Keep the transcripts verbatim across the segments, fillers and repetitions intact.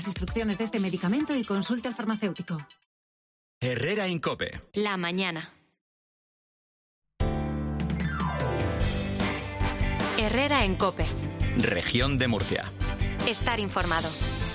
las instrucciones de este medicamento y consulte al farmacéutico. Herrera en COPE. La mañana. Herrera en COPE. Región de Murcia. Estar informado.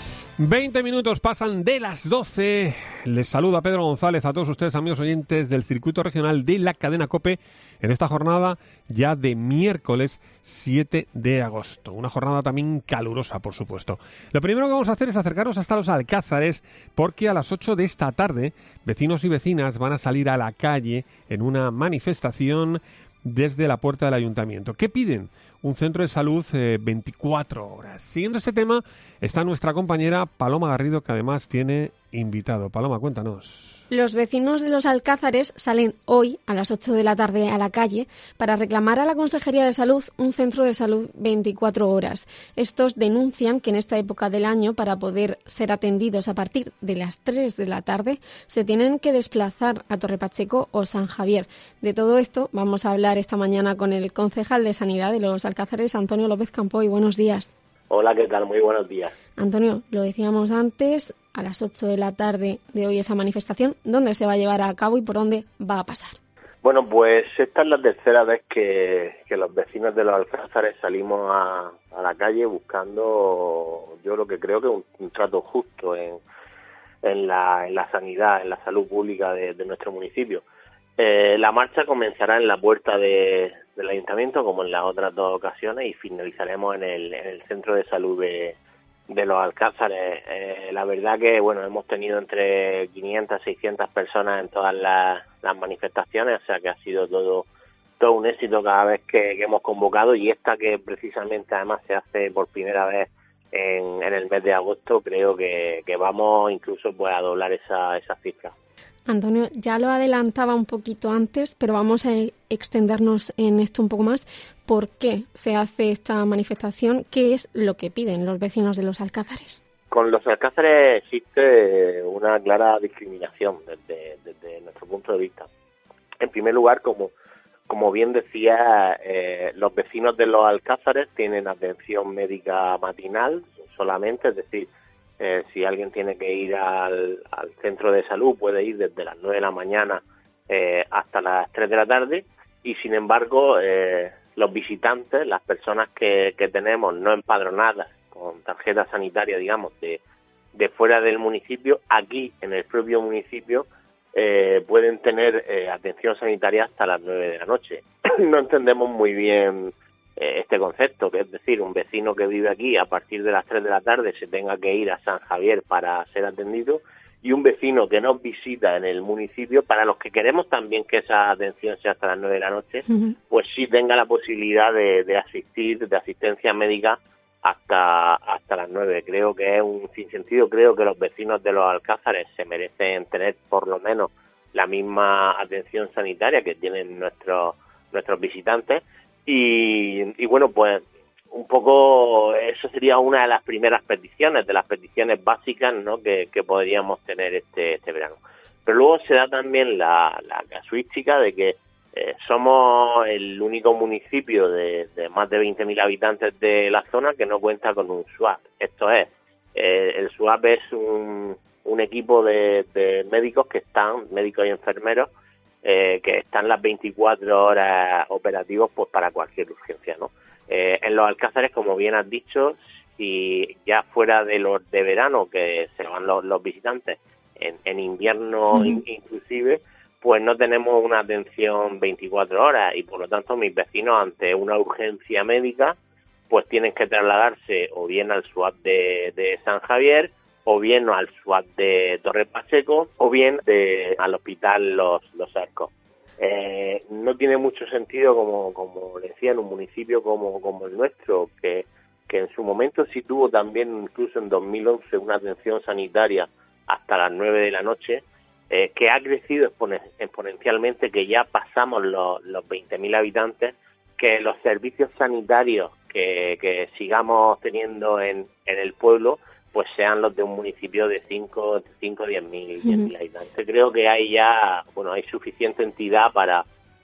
veinte minutos pasan de las doce. Les saluda Pedro González a todos ustedes, amigos oyentes del circuito regional de la cadena COPE, en esta jornada ya de miércoles siete de agosto. Una jornada también calurosa, por supuesto. Lo primero que vamos a hacer es acercarnos hasta los Alcázares, porque a las ocho de esta tarde vecinos y vecinas van a salir a la calle en una manifestación desde la puerta del ayuntamiento. ¿Qué piden? Un centro de salud eh, veinticuatro horas. Siguiendo este tema está nuestra compañera Paloma Garrido, que además tiene invitado. Paloma, cuéntanos. Los vecinos de los Alcázares salen hoy a las ocho de la tarde a la calle para reclamar a la Consejería de Salud un centro de salud veinticuatro horas. Estos denuncian que en esta época del año, para poder ser atendidos a partir de las tres de la tarde, se tienen que desplazar a Torre Pacheco o San Javier. De todo esto vamos a hablar esta mañana con el concejal de Sanidad de los Alcázares, Antonio López Campoy. Buenos días. Hola, ¿qué tal? Muy buenos días. Antonio, lo decíamos antes, a las ocho de la tarde de hoy esa manifestación. ¿Dónde se va a llevar a cabo y por dónde va a pasar? Bueno, pues esta es la tercera vez que, que los vecinos de los Alcázares salimos a, a la calle buscando, yo lo que creo que un, un trato justo en, en, la, en la sanidad, en la salud pública de, de nuestro municipio. Eh, la marcha comenzará en la puerta de, del ayuntamiento, como en las otras dos ocasiones, y finalizaremos en el, en el centro de salud de, de los Alcázares. Eh, la verdad que, bueno, hemos tenido entre quinientas, seiscientas personas en todas las, las manifestaciones, o sea que ha sido todo todo un éxito cada vez que, que hemos convocado, y esta que precisamente además se hace por primera vez en, en el mes de agosto, creo que, que vamos incluso pues a doblar esa, esa cifra. Antonio, ya lo adelantaba un poquito antes, pero vamos a extendernos en esto un poco más. ¿Por qué se hace esta manifestación? ¿Qué es lo que piden los vecinos de los Alcázares? Con los Alcázares existe una clara discriminación desde, desde nuestro punto de vista. En primer lugar, como, como bien decía, eh, los vecinos de los Alcázares tienen atención médica matinal solamente, es decir, Eh, si alguien tiene que ir al, al centro de salud, puede ir desde las nueve de la mañana eh, hasta las tres de la tarde, y sin embargo eh, los visitantes, las personas que, que tenemos no empadronadas con tarjeta sanitaria, digamos, de, de fuera del municipio, aquí en el propio municipio eh, pueden tener eh, atención sanitaria hasta las nueve de la noche. No entendemos muy bien este concepto, que es decir, un vecino que vive aquí a partir de las tres de la tarde se tenga que ir a San Javier para ser atendido, y un vecino que nos visita en el municipio, para los que queremos también que esa atención sea hasta las nueve de la noche, uh-huh. pues sí tenga la posibilidad de, de asistir, de asistencia médica hasta hasta las nueve. Creo que es un sinsentido. Creo que los vecinos de los Alcázares se merecen tener por lo menos la misma atención sanitaria que tienen nuestros nuestros visitantes. Y, y bueno, pues un poco eso sería una de las primeras peticiones, de las peticiones básicas, ¿no?, que, que podríamos tener este, este verano. Pero luego se da también la, la casuística de que eh, somos el único municipio de, de más de veinte mil habitantes de la zona que no cuenta con un SWAP. Esto es, eh, el SWAP es un, un equipo de, de médicos que están, médicos y enfermeros, Eh, que están las veinticuatro horas operativos pues para cualquier urgencia, ¿no? Eh, en los Alcázares, como bien has dicho, si ya fuera de los de verano, que se van los, los visitantes, en, en invierno sí. in, inclusive, pues no tenemos una atención veinticuatro horas, y por lo tanto mis vecinos, ante una urgencia médica, pues tienen que trasladarse o bien al SWAP de, de San Javier, o bien al SWAP de Torre Pacheco, o bien de, al hospital Los, los Arcos. Eh, no tiene mucho sentido, como, como decía, en un municipio como, como el nuestro, que, que en su momento sí tuvo también, incluso en dos mil once, una atención sanitaria hasta las nueve de la noche, eh, que ha crecido expone, exponencialmente, que ya pasamos los, los veinte mil habitantes, que los servicios sanitarios que, que sigamos teniendo en, en el pueblo pues sean los de un municipio de cinco, cinco, diez mil, diez mil habitantes. Creo que hay ya, bueno, hay suficiente entidad para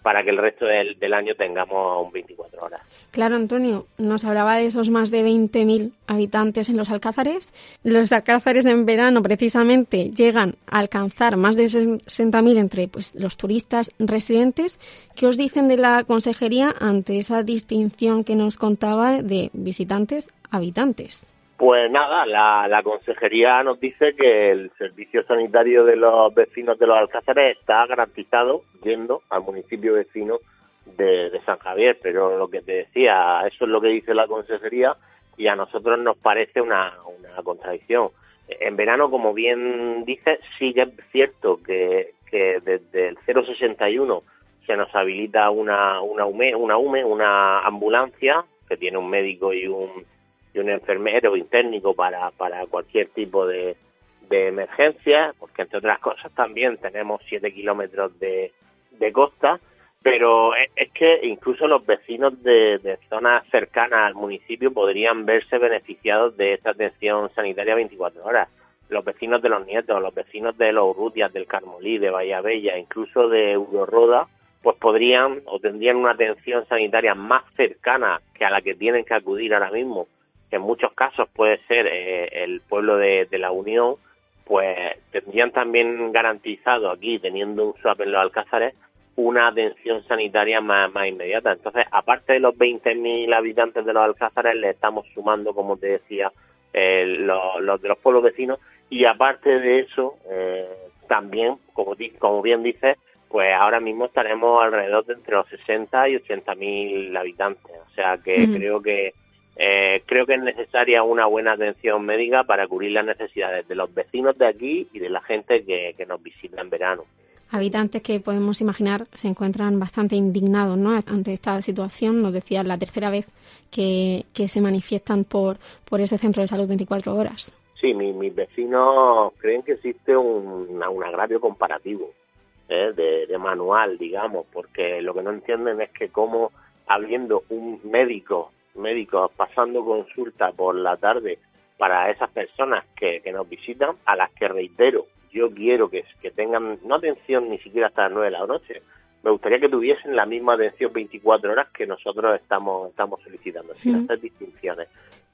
para que el resto del, del año tengamos un veinticuatro horas. Claro, Antonio, nos hablaba de esos más de veinte mil habitantes en los Alcázares. Los Alcázares en verano precisamente llegan a alcanzar más de sesenta mil entre pues, los turistas residentes. ¿Qué os dicen de la consejería ante esa distinción que nos contaba de visitantes-habitantes? Pues nada, la, la consejería nos dice que el servicio sanitario de los vecinos de los Alcázares está garantizado yendo al municipio vecino de, de San Javier, pero lo que te decía, eso es lo que dice la consejería y a nosotros nos parece una, una contradicción. En verano, como bien dices, sí que es cierto que, que desde el cero sesenta y uno se nos habilita una, una, UME, una UME, una ambulancia que tiene un médico y un y un enfermero y un técnico para, para cualquier tipo de, de emergencia, porque entre otras cosas también tenemos siete kilómetros de, de costa, pero es, es que incluso los vecinos de, de zonas cercanas al municipio podrían verse beneficiados de esta atención sanitaria veinticuatro horas. Los vecinos de Los Nietos, los vecinos de Los Urrutias, del Carmolí, de Bahía-Bella, incluso de Euroroda, pues podrían o tendrían una atención sanitaria más cercana que a la que tienen que acudir ahora mismo, que en muchos casos puede ser eh, el pueblo de, de la Unión, pues tendrían también garantizado aquí, teniendo un swap en los Alcázares, una atención sanitaria más, más inmediata. Entonces, aparte de los veinte mil habitantes de los Alcázares, le estamos sumando, como te decía, eh, los, los de los pueblos vecinos, y aparte de eso, eh, también, como, como bien dices, pues ahora mismo estaremos alrededor de entre los sesenta y ochenta mil habitantes. O sea que mm. creo que Eh, creo que es necesaria una buena atención médica para cubrir las necesidades de los vecinos de aquí y de la gente que, que nos visita en verano. Habitantes que podemos imaginar se encuentran bastante indignados, ¿no?, ante esta situación. Nos decía la tercera vez que, que se manifiestan por, por ese centro de salud veinticuatro horas. Sí, mi, mis vecinos creen que existe un, un agravio comparativo, ¿eh? de, de manual, digamos, porque lo que no entienden es que cómo, habiendo un médico médicos pasando consulta por la tarde para esas personas que, que nos visitan, a las que reitero, yo quiero que, que tengan no atención ni siquiera hasta las nueve de la noche, me gustaría que tuviesen la misma atención veinticuatro horas que nosotros estamos estamos solicitando, sin mm. hacer distinciones,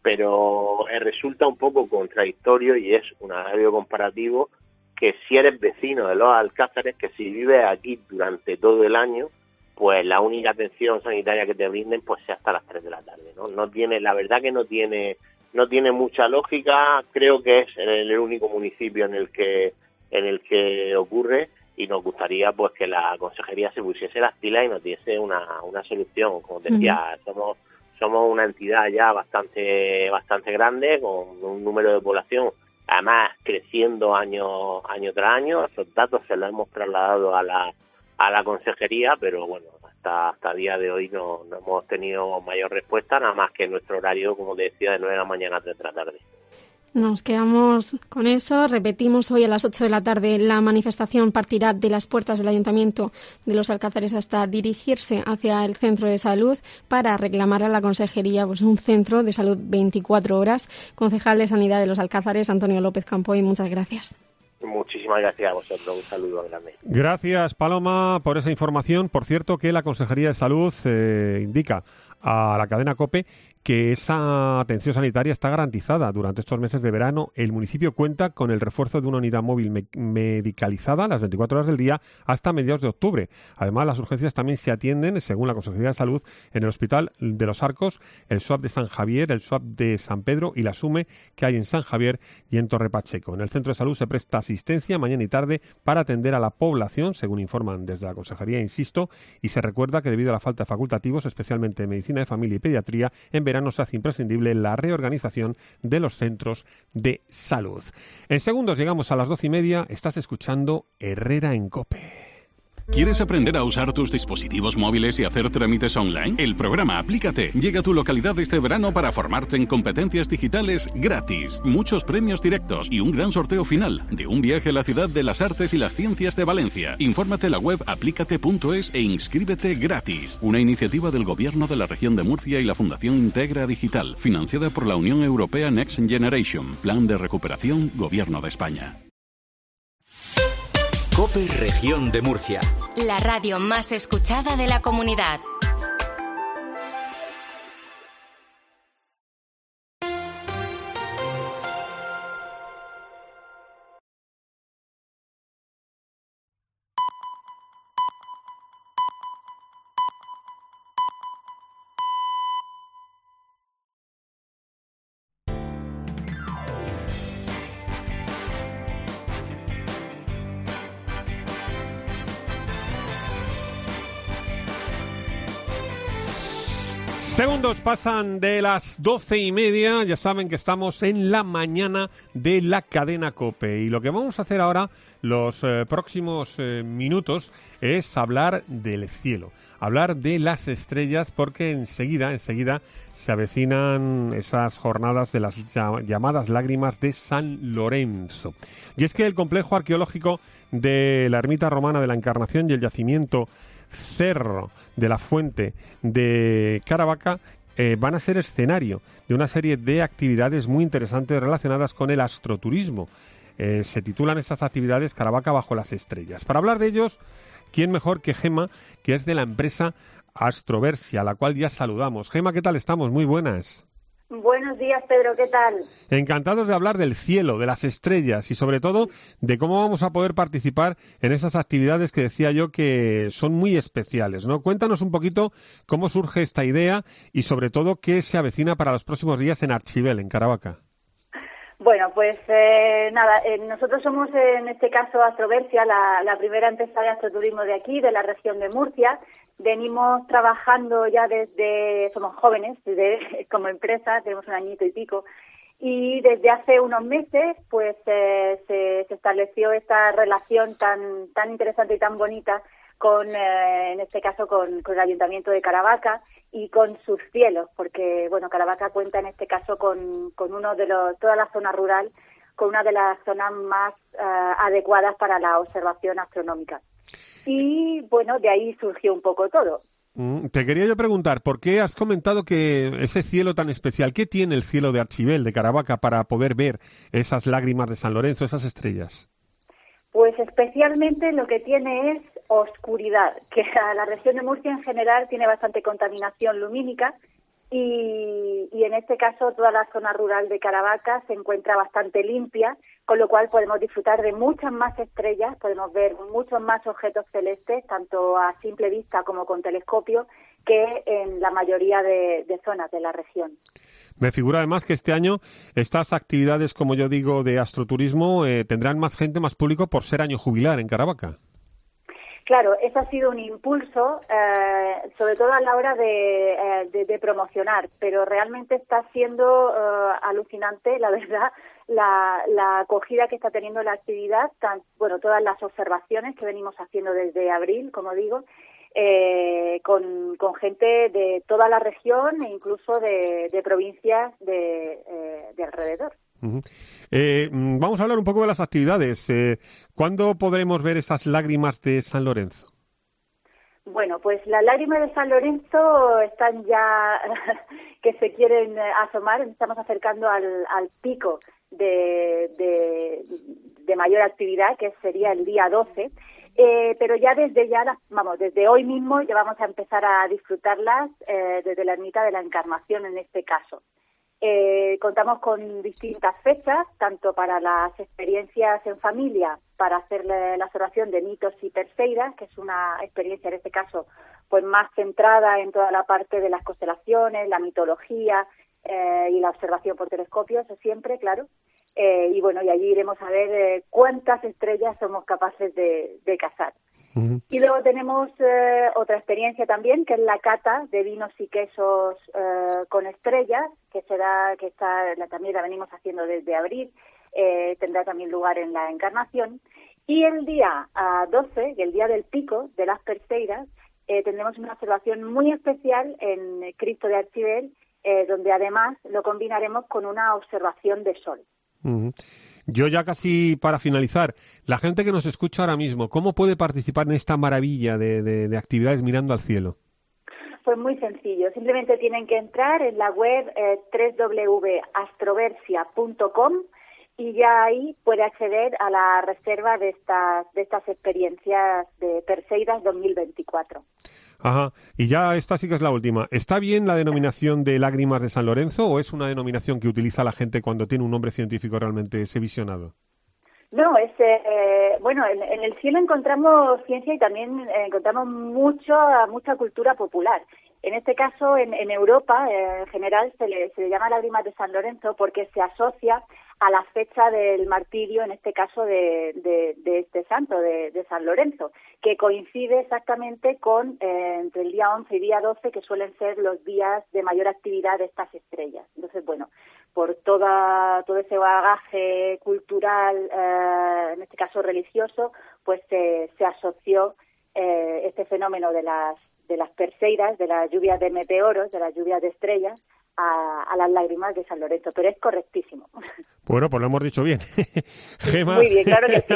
pero eh, resulta un poco contradictorio y es un agravio comparativo que si eres vecino de los Alcázares, que si vives aquí durante todo el año, pues la única atención sanitaria que te brinden pues sea hasta las tres de la tarde, ¿no? No tiene, la verdad que no tiene no tiene mucha lógica. Creo que es el único municipio en el que en el que ocurre y nos gustaría pues que la consejería se pusiese las pilas y nos diese una una solución. Como te decía, uh-huh. somos somos una entidad ya bastante bastante grande con un número de población además creciendo año año tras año. Esos datos se los hemos trasladado a la a la consejería, pero bueno, hasta hasta día de hoy no, no hemos tenido mayor respuesta, nada más que nuestro horario, como te decía, de nueve de la mañana a tres de la tarde. Nos quedamos con eso. Repetimos, hoy a las ocho de la tarde la manifestación partirá de las puertas del Ayuntamiento de los Alcázares hasta dirigirse hacia el centro de salud para reclamar a la consejería pues un centro de salud veinticuatro horas. Concejal de Sanidad de los Alcázares, Antonio López Campoy, muchas gracias. Muchísimas gracias a vosotros, un saludo grande. Gracias, Paloma, por esa información. Por cierto, que la Consejería de Salud eh, indica a la cadena COPE que esa atención sanitaria está garantizada durante estos meses de verano. El municipio cuenta con el refuerzo de una unidad móvil me- medicalizada las veinticuatro horas del día hasta mediados de octubre. Además, las urgencias también se atienden, según la Consejería de Salud, en el Hospital de los Arcos, el swap de San Javier, el swap de San Pedro y la SUME que hay en San Javier y en Torre Pacheco. En el centro de salud se presta asistencia mañana y tarde para atender a la población, según informan desde la Consejería, insisto, y se recuerda que debido a la falta de facultativos, especialmente en medicina de familia y pediatría, en verano se hace imprescindible la reorganización de los centros de salud. En segundos llegamos a las doce y media. Estás escuchando Herrera en COPE. ¿Quieres aprender a usar tus dispositivos móviles y hacer trámites online? El programa Aplícate llega a tu localidad este verano para formarte en competencias digitales gratis. Muchos premios directos y un gran sorteo final de un viaje a la ciudad de las artes y las ciencias de Valencia. Infórmate en la web aplícate punto es e inscríbete gratis. Una iniciativa del Gobierno de la Región de Murcia y la Fundación Integra Digital, financiada por la Unión Europea Next Generation, Plan de Recuperación, Gobierno de España. COPE Región de Murcia. La radio más escuchada de la comunidad. Segundos pasan de las doce y media, ya saben que estamos en la mañana de la cadena COPE y lo que vamos a hacer ahora, los eh, próximos eh, minutos, es hablar del cielo, hablar de las estrellas, porque enseguida, enseguida se avecinan esas jornadas de las llamadas lágrimas de San Lorenzo. Y es que el complejo arqueológico de la ermita romana de la Encarnación y el yacimiento Cerro de la Fuente de Caravaca eh, van a ser escenario de una serie de actividades muy interesantes relacionadas con el astroturismo. Eh, se titulan esas actividades Caravaca bajo las estrellas. Para hablar de ellos, ¿quién mejor que Gema, que es de la empresa Astroversia, a la cual ya saludamos? Gema, ¿qué tal estamos? Muy buenas. Buenos días, Pedro, ¿qué tal? Encantados de hablar del cielo, de las estrellas y sobre todo de cómo vamos a poder participar en esas actividades que decía yo que son muy especiales, ¿no? Cuéntanos un poquito cómo surge esta idea y sobre todo qué se avecina para los próximos días en Archibel, en Caravaca. Bueno, pues eh, nada, eh, nosotros somos en este caso Astroversia, la, la primera empresa de astroturismo de aquí, de la región de Murcia. Venimos trabajando ya desde, somos jóvenes, desde, como empresa, tenemos un añito y pico, y desde hace unos meses pues eh, se, se estableció esta relación tan tan interesante y tan bonita con, eh, en este caso, con, con el Ayuntamiento de Caravaca y con sus cielos, porque, bueno, Caravaca cuenta en este caso con, con uno de los, toda la zona rural, con una de las zonas más uh, adecuadas para la observación astronómica. Y, bueno, de ahí surgió un poco todo. Mm, te quería yo preguntar, ¿por qué has comentado que ese cielo tan especial, qué tiene el cielo de Archibel, de Caravaca, para poder ver esas lágrimas de San Lorenzo, esas estrellas? Pues especialmente lo que tiene es oscuridad, que a la región de Murcia en general tiene bastante contaminación lumínica y, y en este caso toda la zona rural de Caravaca se encuentra bastante limpia, con lo cual podemos disfrutar de muchas más estrellas, podemos ver muchos más objetos celestes, tanto a simple vista como con telescopio, que en la mayoría de, de zonas de la región. Me figura además que este año estas actividades, como yo digo, de astroturismo eh, tendrán más gente, más público por ser año jubilar en Caravaca. Claro, eso ha sido un impulso, eh, sobre todo a la hora de, eh, de, de promocionar, pero realmente está siendo eh, alucinante, la verdad, la, la acogida que está teniendo la actividad, tan, bueno, todas las observaciones que venimos haciendo desde abril, como digo, eh, con, con gente de toda la región e incluso de, de provincias de, eh, de alrededor. Uh-huh. Eh, vamos a hablar un poco de las actividades. Eh, ¿Cuándo podremos ver esas lágrimas de San Lorenzo? Bueno, pues las lágrimas de San Lorenzo están ya que se quieren asomar. Estamos acercando al, al pico de, de, de mayor actividad, que sería el día doce. Eh, pero ya desde ya, las, vamos, desde hoy mismo ya vamos a empezar a disfrutarlas eh, desde la ermita de la Encarnación en este caso. Eh, contamos con distintas fechas, tanto para las experiencias en familia, para hacer la, la observación de mitos y perseidas, que es una experiencia en este caso pues más centrada en toda la parte de las constelaciones, la mitología eh, y la observación por telescopio, eso siempre, claro. Eh, y bueno, y allí iremos a ver eh, cuántas estrellas somos capaces de, de cazar. Uh-huh. Y luego tenemos eh, otra experiencia también, que es la cata de vinos y quesos eh, con estrellas, que será que está la, también la venimos haciendo desde abril, eh, tendrá también lugar en la Encarnación. Y el día uh, doce, el día del pico de las perseidas, eh, tendremos una observación muy especial en Cristo de Archibel, eh, donde además lo combinaremos con una observación de sol. Uh-huh. Yo ya casi para finalizar, la gente que nos escucha ahora mismo, ¿cómo puede participar en esta maravilla de, de, de actividades mirando al cielo? Pues muy sencillo, simplemente tienen que entrar en la web eh, doble u doble u doble u punto astroversia punto com y ya ahí puede acceder a la reserva de estas de estas experiencias de Perseidas dos mil veinticuatro. Ajá, y ya esta sí que es la última. ¿Está bien la denominación de Lágrimas de San Lorenzo o es una denominación que utiliza la gente cuando tiene un nombre científico realmente ese visionado? No, es eh, bueno, en, en el cielo encontramos ciencia y también eh, encontramos mucho, mucha cultura popular. En este caso, en, en Europa, eh, en general, se le, se le llama Lágrimas de San Lorenzo porque se asocia a la fecha del martirio, en este caso de, de, de este santo, de, de San Lorenzo, que coincide exactamente con eh, entre el día once y día doce, que suelen ser los días de mayor actividad de estas estrellas. Entonces, bueno, por toda, todo ese bagaje cultural, eh, en este caso religioso, pues eh, se asoció eh, este fenómeno de las de las Perseidas, de las lluvias de meteoros, de las lluvias de estrellas, a, a las lágrimas de San Lorenzo, pero es correctísimo. Bueno, pues lo hemos dicho bien. Gema... Muy bien, claro que sí.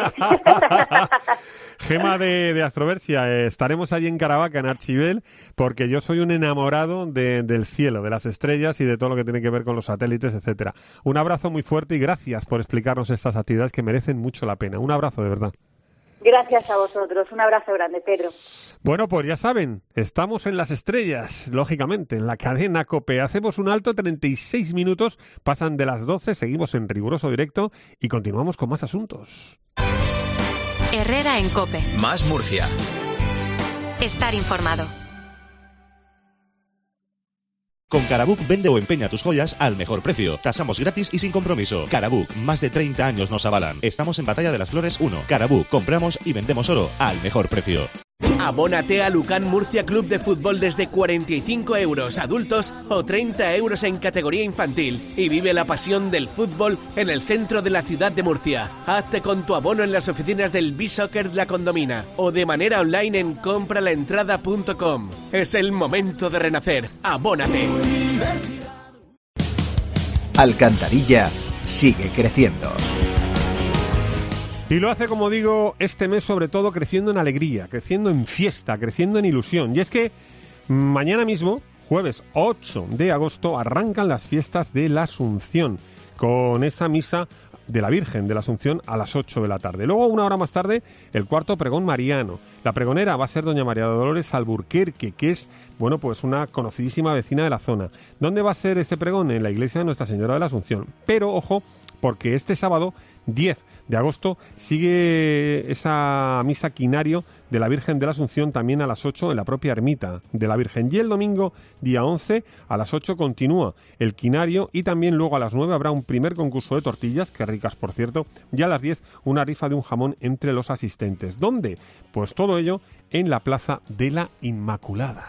Gema de, de Astroversia, eh, estaremos allí en Caravaca, en Archibel, porque yo soy un enamorado de, del cielo, de las estrellas y de todo lo que tiene que ver con los satélites, etcétera. Un abrazo muy fuerte y gracias por explicarnos estas actividades que merecen mucho la pena. Un abrazo, de verdad. Gracias a vosotros. Un abrazo grande, Pedro. Bueno, pues ya saben, estamos en las estrellas, lógicamente, en la cadena COPE. Hacemos un alto, treinta y seis minutos, pasan de las doce, seguimos en riguroso directo y continuamos con más asuntos. Herrera en COPE. Más Murcia. Estar informado. Con Carabook vende o empeña tus joyas al mejor precio. Tasamos gratis y sin compromiso. Carabook, más de treinta años nos avalan. Estamos en Batalla de las Flores uno. Carabook, compramos y vendemos oro al mejor precio. Abónate a Lucan Murcia Club de Fútbol desde cuarenta y cinco euros adultos o treinta euros en categoría infantil y vive la pasión del fútbol en el centro de la ciudad de Murcia. Hazte con tu abono en las oficinas del B-Soccer La Condomina o de manera online en compralaentrada punto com. Es el momento de renacer. ¡Abónate! Alcantarilla sigue creciendo. Y lo hace, como digo, este mes sobre todo creciendo en alegría, creciendo en fiesta, creciendo en ilusión. Y es que mañana mismo, jueves ocho de agosto, arrancan las fiestas de la Asunción, con esa misa de la Virgen de la Asunción a las ocho de la tarde. Luego, una hora más tarde, el cuarto pregón mariano. La pregonera va a ser doña María Dolores Alburquerque, que es, bueno, pues una conocidísima vecina de la zona. ¿Dónde va a ser ese pregón? En la iglesia de Nuestra Señora de la Asunción. Pero, ojo, porque este sábado, diez de agosto, sigue esa misa quinario de la Virgen de la Asunción también a las ocho en la propia ermita de la Virgen. Y el domingo, día once, a las ocho continúa el quinario y también luego a las nueve habrá un primer concurso de tortillas, que ricas por cierto, y a las diez una rifa de un jamón entre los asistentes. ¿Dónde? Pues todo ello en la Plaza de la Inmaculada.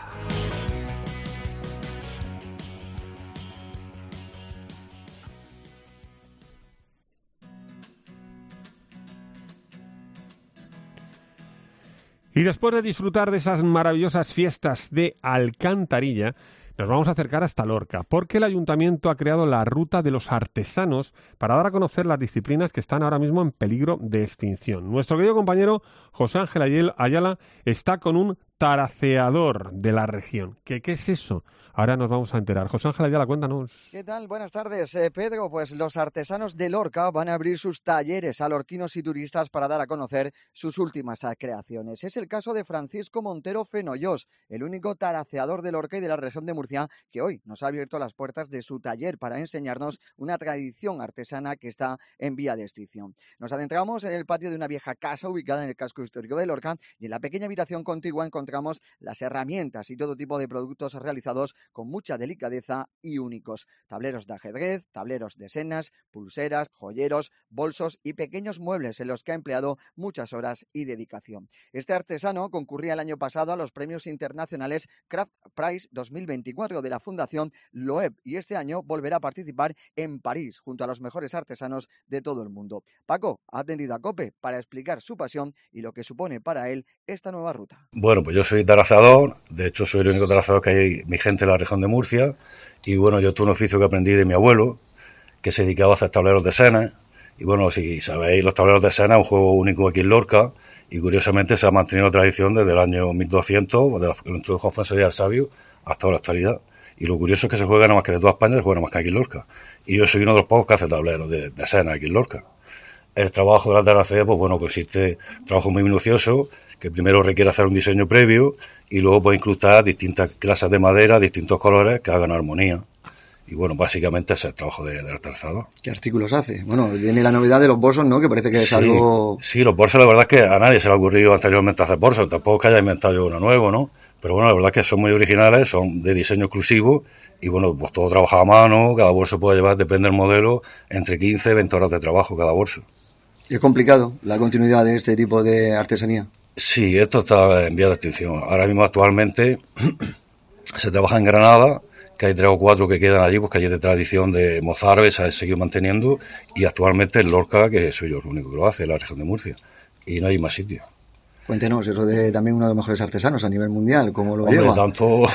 Y después de disfrutar de esas maravillosas fiestas de Alcantarilla, nos vamos a acercar hasta Lorca, porque el Ayuntamiento ha creado la Ruta de los Artesanos para dar a conocer las disciplinas que están ahora mismo en peligro de extinción. Nuestro querido compañero José Ángel Ayala está con un taraceador de la región. ¿Qué, qué es eso? Ahora nos vamos a enterar. José Ángel Ayala, cuéntanos. ¿Qué tal? Buenas tardes, eh, Pedro. Pues los artesanos de Lorca van a abrir sus talleres a lorquinos y turistas para dar a conocer sus últimas creaciones. Es el caso de Francisco Montero Fenollós, el único taraceador de Lorca y de la región de Murcia, que hoy nos ha abierto las puertas de su taller para enseñarnos una tradición artesana que está en vía de extinción. Nos adentramos en el patio de una vieja casa ubicada en el casco histórico de Lorca y en la pequeña habitación contigua encontramos las herramientas y todo tipo de productos realizados con mucha delicadeza y únicos. Tableros de ajedrez, tableros de senas, pulseras, joyeros, bolsos y pequeños muebles en los que ha empleado muchas horas y dedicación. Este artesano concurría el año pasado a los premios internacionales Craft Prize dos mil veinticuatro de la Fundación Loeb y este año volverá a participar en París junto a los mejores artesanos de todo el mundo. Paco ha atendido a COPE para explicar su pasión y lo que supone para él esta nueva ruta. Bueno, pues yo soy taraceador, de hecho soy el único taraceador que hay, mi gente en la región de Murcia, y bueno, yo tuve un oficio que aprendí de mi abuelo, que se dedicaba a hacer tableros de senas, y bueno, si sabéis, los tableros de senas es un juego único aquí en Lorca, y curiosamente se ha mantenido la tradición desde el año mil doscientos, de la, que lo introdujo Alfonso Díaz Sabio, hasta la actualidad. Y lo curioso es que se juega nada más que de toda España, se juega nada más que aquí en Lorca. Y yo soy uno de los pocos que hace tableros de, de senas aquí en Lorca. El trabajo de la terracea, pues bueno, consiste en trabajo muy minucioso, que primero requiere hacer un diseño previo y luego pues incrustar distintas clases de madera, distintos colores que hagan armonía. Y bueno, básicamente ese es el trabajo de, del tarzador. ¿Qué artículos hace? Bueno, viene la novedad de los bolsos, ¿no? Que parece que es sí, algo... Sí, los bolsos, la verdad es que a nadie se le ha ocurrido anteriormente hacer bolsos, tampoco que haya inventado yo uno nuevo, ¿no? Pero bueno, la verdad es que son muy originales, son de diseño exclusivo y bueno, pues todo trabaja a mano, cada bolso puede llevar, depende del modelo, entre quince y veinte horas de trabajo cada bolso. ¿Es complicado la continuidad de este tipo de artesanía? Sí, esto está en vía de extinción. Ahora mismo actualmente se trabaja en Granada, que hay tres o cuatro que quedan allí, pues que hay de tradición de mozárabe, se ha seguido manteniendo, y actualmente en Lorca, que soy yo el único que lo hace, en la región de Murcia, y no hay más sitios. Cuéntenos, eso de también uno de los mejores artesanos a nivel mundial, ¿cómo lo Hombre, lleva? tanto,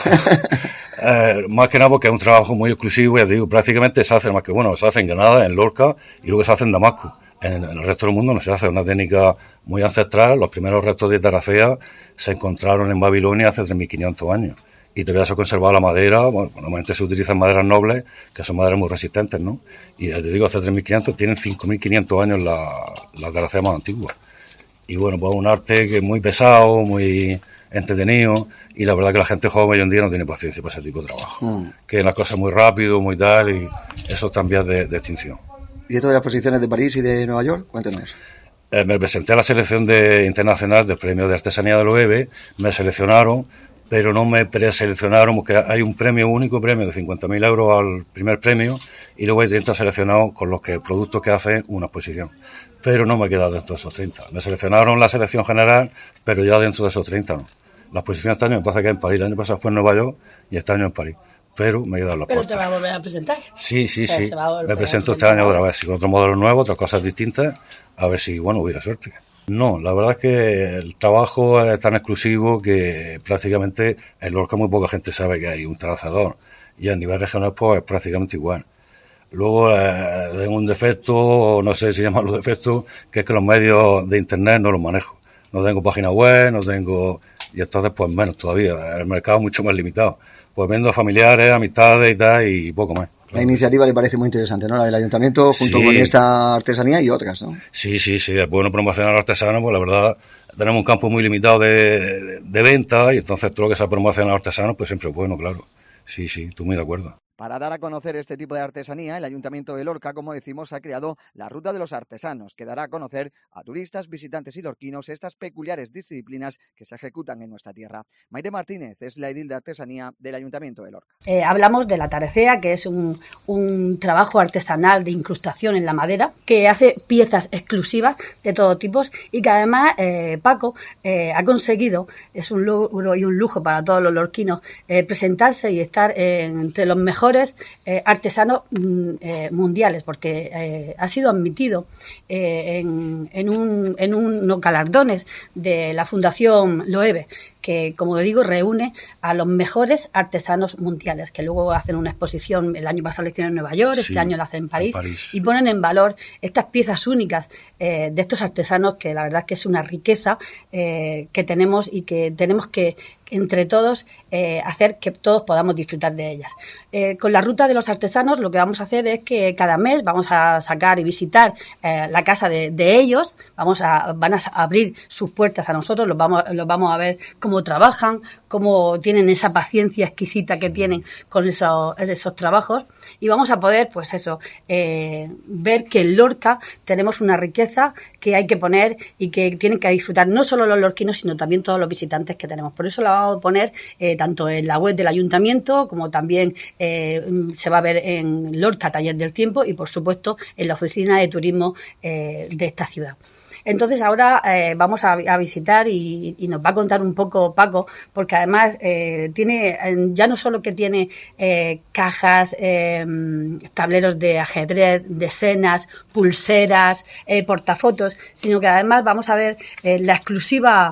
eh, más que nada porque es un trabajo muy exclusivo, ya te digo, prácticamente se hace más que, bueno, se hace en Granada, en Lorca, y luego se hace en Damasco. En, en el resto del mundo no se hace, una técnica muy ancestral. Los primeros restos de terracea se encontraron en Babilonia hace tres mil quinientos años. Y todavía se ha conservado la madera, bueno, normalmente se utilizan maderas nobles, que son maderas muy resistentes, ¿no? Y ya te digo, hace tres mil quinientos, tienen cinco mil quinientos años la, la terracea más antigua. Y bueno, pues un arte que es muy pesado, muy entretenido, y la verdad que la gente joven hoy en día no tiene paciencia para ese tipo de trabajo. Mm. Que las cosas muy rápido, muy tal, y eso está en vías de, de extinción. ¿Y esto de las exposiciones de París y de Nueva York? Cuéntanos. Eh, me presenté a la selección de, internacional del Premio de Artesanía de la U E B, me seleccionaron, pero no me preseleccionaron porque hay un premio, único premio de cincuenta mil euros al primer premio y luego hay treinta seleccionados con los que productos que hacen una exposición. Pero no me he quedado dentro de esos treinta. Me seleccionaron la selección general, pero ya dentro de esos treinta no. La exposición este año me pasa que en París, el año pasado fue en Nueva York y este año en París. Pero me he dado la Pero puerta. te va a volver a presentar. Sí, sí, Pero sí. se va a volver Me a presento este presentar. año otra vez, con otro modelo nuevo, otras cosas distintas, a ver si, bueno, hubiera suerte. No, la verdad es que el trabajo es tan exclusivo que prácticamente en Lorca muy poca gente sabe que hay un trazador. Y a nivel regional, pues es prácticamente igual. Luego, eh, tengo un defecto, no sé si llamarlo defecto, que es que los medios de internet no los manejo. No tengo página web, no tengo... Y entonces, pues menos todavía. El mercado es mucho más limitado. Pues viendo familiares, amistades y tal, y poco más. La iniciativa le parece muy interesante, ¿no? La del ayuntamiento junto Sí. con esta artesanía y otras, ¿no? Sí, sí, sí, es bueno promocionar al artesano, pues la verdad tenemos un campo muy limitado de, de, de venta y entonces todo lo que sea promocionar al artesano, pues siempre es bueno, claro. Sí, sí, estoy muy de acuerdo. Para dar a conocer este tipo de artesanía, el Ayuntamiento de Lorca, como decimos, ha creado la Ruta de los Artesanos, que dará a conocer a turistas, visitantes y lorquinos estas peculiares disciplinas que se ejecutan en nuestra tierra. Maite Martínez es la edil de artesanía del Ayuntamiento de Lorca. Eh, hablamos de la tarecea, que es un, un trabajo artesanal de incrustación en la madera, que hace piezas exclusivas de todo tipo y que además eh, Paco eh, ha conseguido, es un logro y un lujo para todos los lorquinos, eh, presentarse y estar eh, entre los mejores eh, artesanos eh, mundiales, porque eh, ha sido admitido eh, en, en, un, en unos galardones de la Fundación Loewe, que, como digo, reúne a los mejores artesanos mundiales, que luego hacen una exposición, el año pasado la hicieron en Nueva York, sí, este año la hacen en París, en París, y ponen en valor estas piezas únicas eh, de estos artesanos, que la verdad es que es una riqueza eh, que tenemos y que tenemos que, entre todos, eh, hacer que todos podamos disfrutar de ellas. Eh, con la Ruta de los Artesanos lo que vamos a hacer es que cada mes vamos a sacar y visitar eh, la casa de, de ellos, vamos a, van a abrir sus puertas a nosotros, los vamos, los vamos a ver cómo trabajan, cómo tienen esa paciencia exquisita que tienen con esos, esos trabajos, y vamos a poder, pues eso, eh, ver que en Lorca tenemos una riqueza que hay que poner y que tienen que disfrutar no solo los lorquinos, sino también todos los visitantes que tenemos. Por eso la vamos a poner eh, tanto en la web del ayuntamiento como también eh, se va a ver en Lorca Taller del Tiempo y, por supuesto, en la oficina de turismo eh, de esta ciudad. Entonces ahora eh, vamos a, a visitar y, y nos va a contar un poco Paco, porque además eh, tiene, ya no solo que tiene eh, cajas, eh, tableros de ajedrez, decenas, pulseras, eh, portafotos, sino que además vamos a ver eh, la exclusiva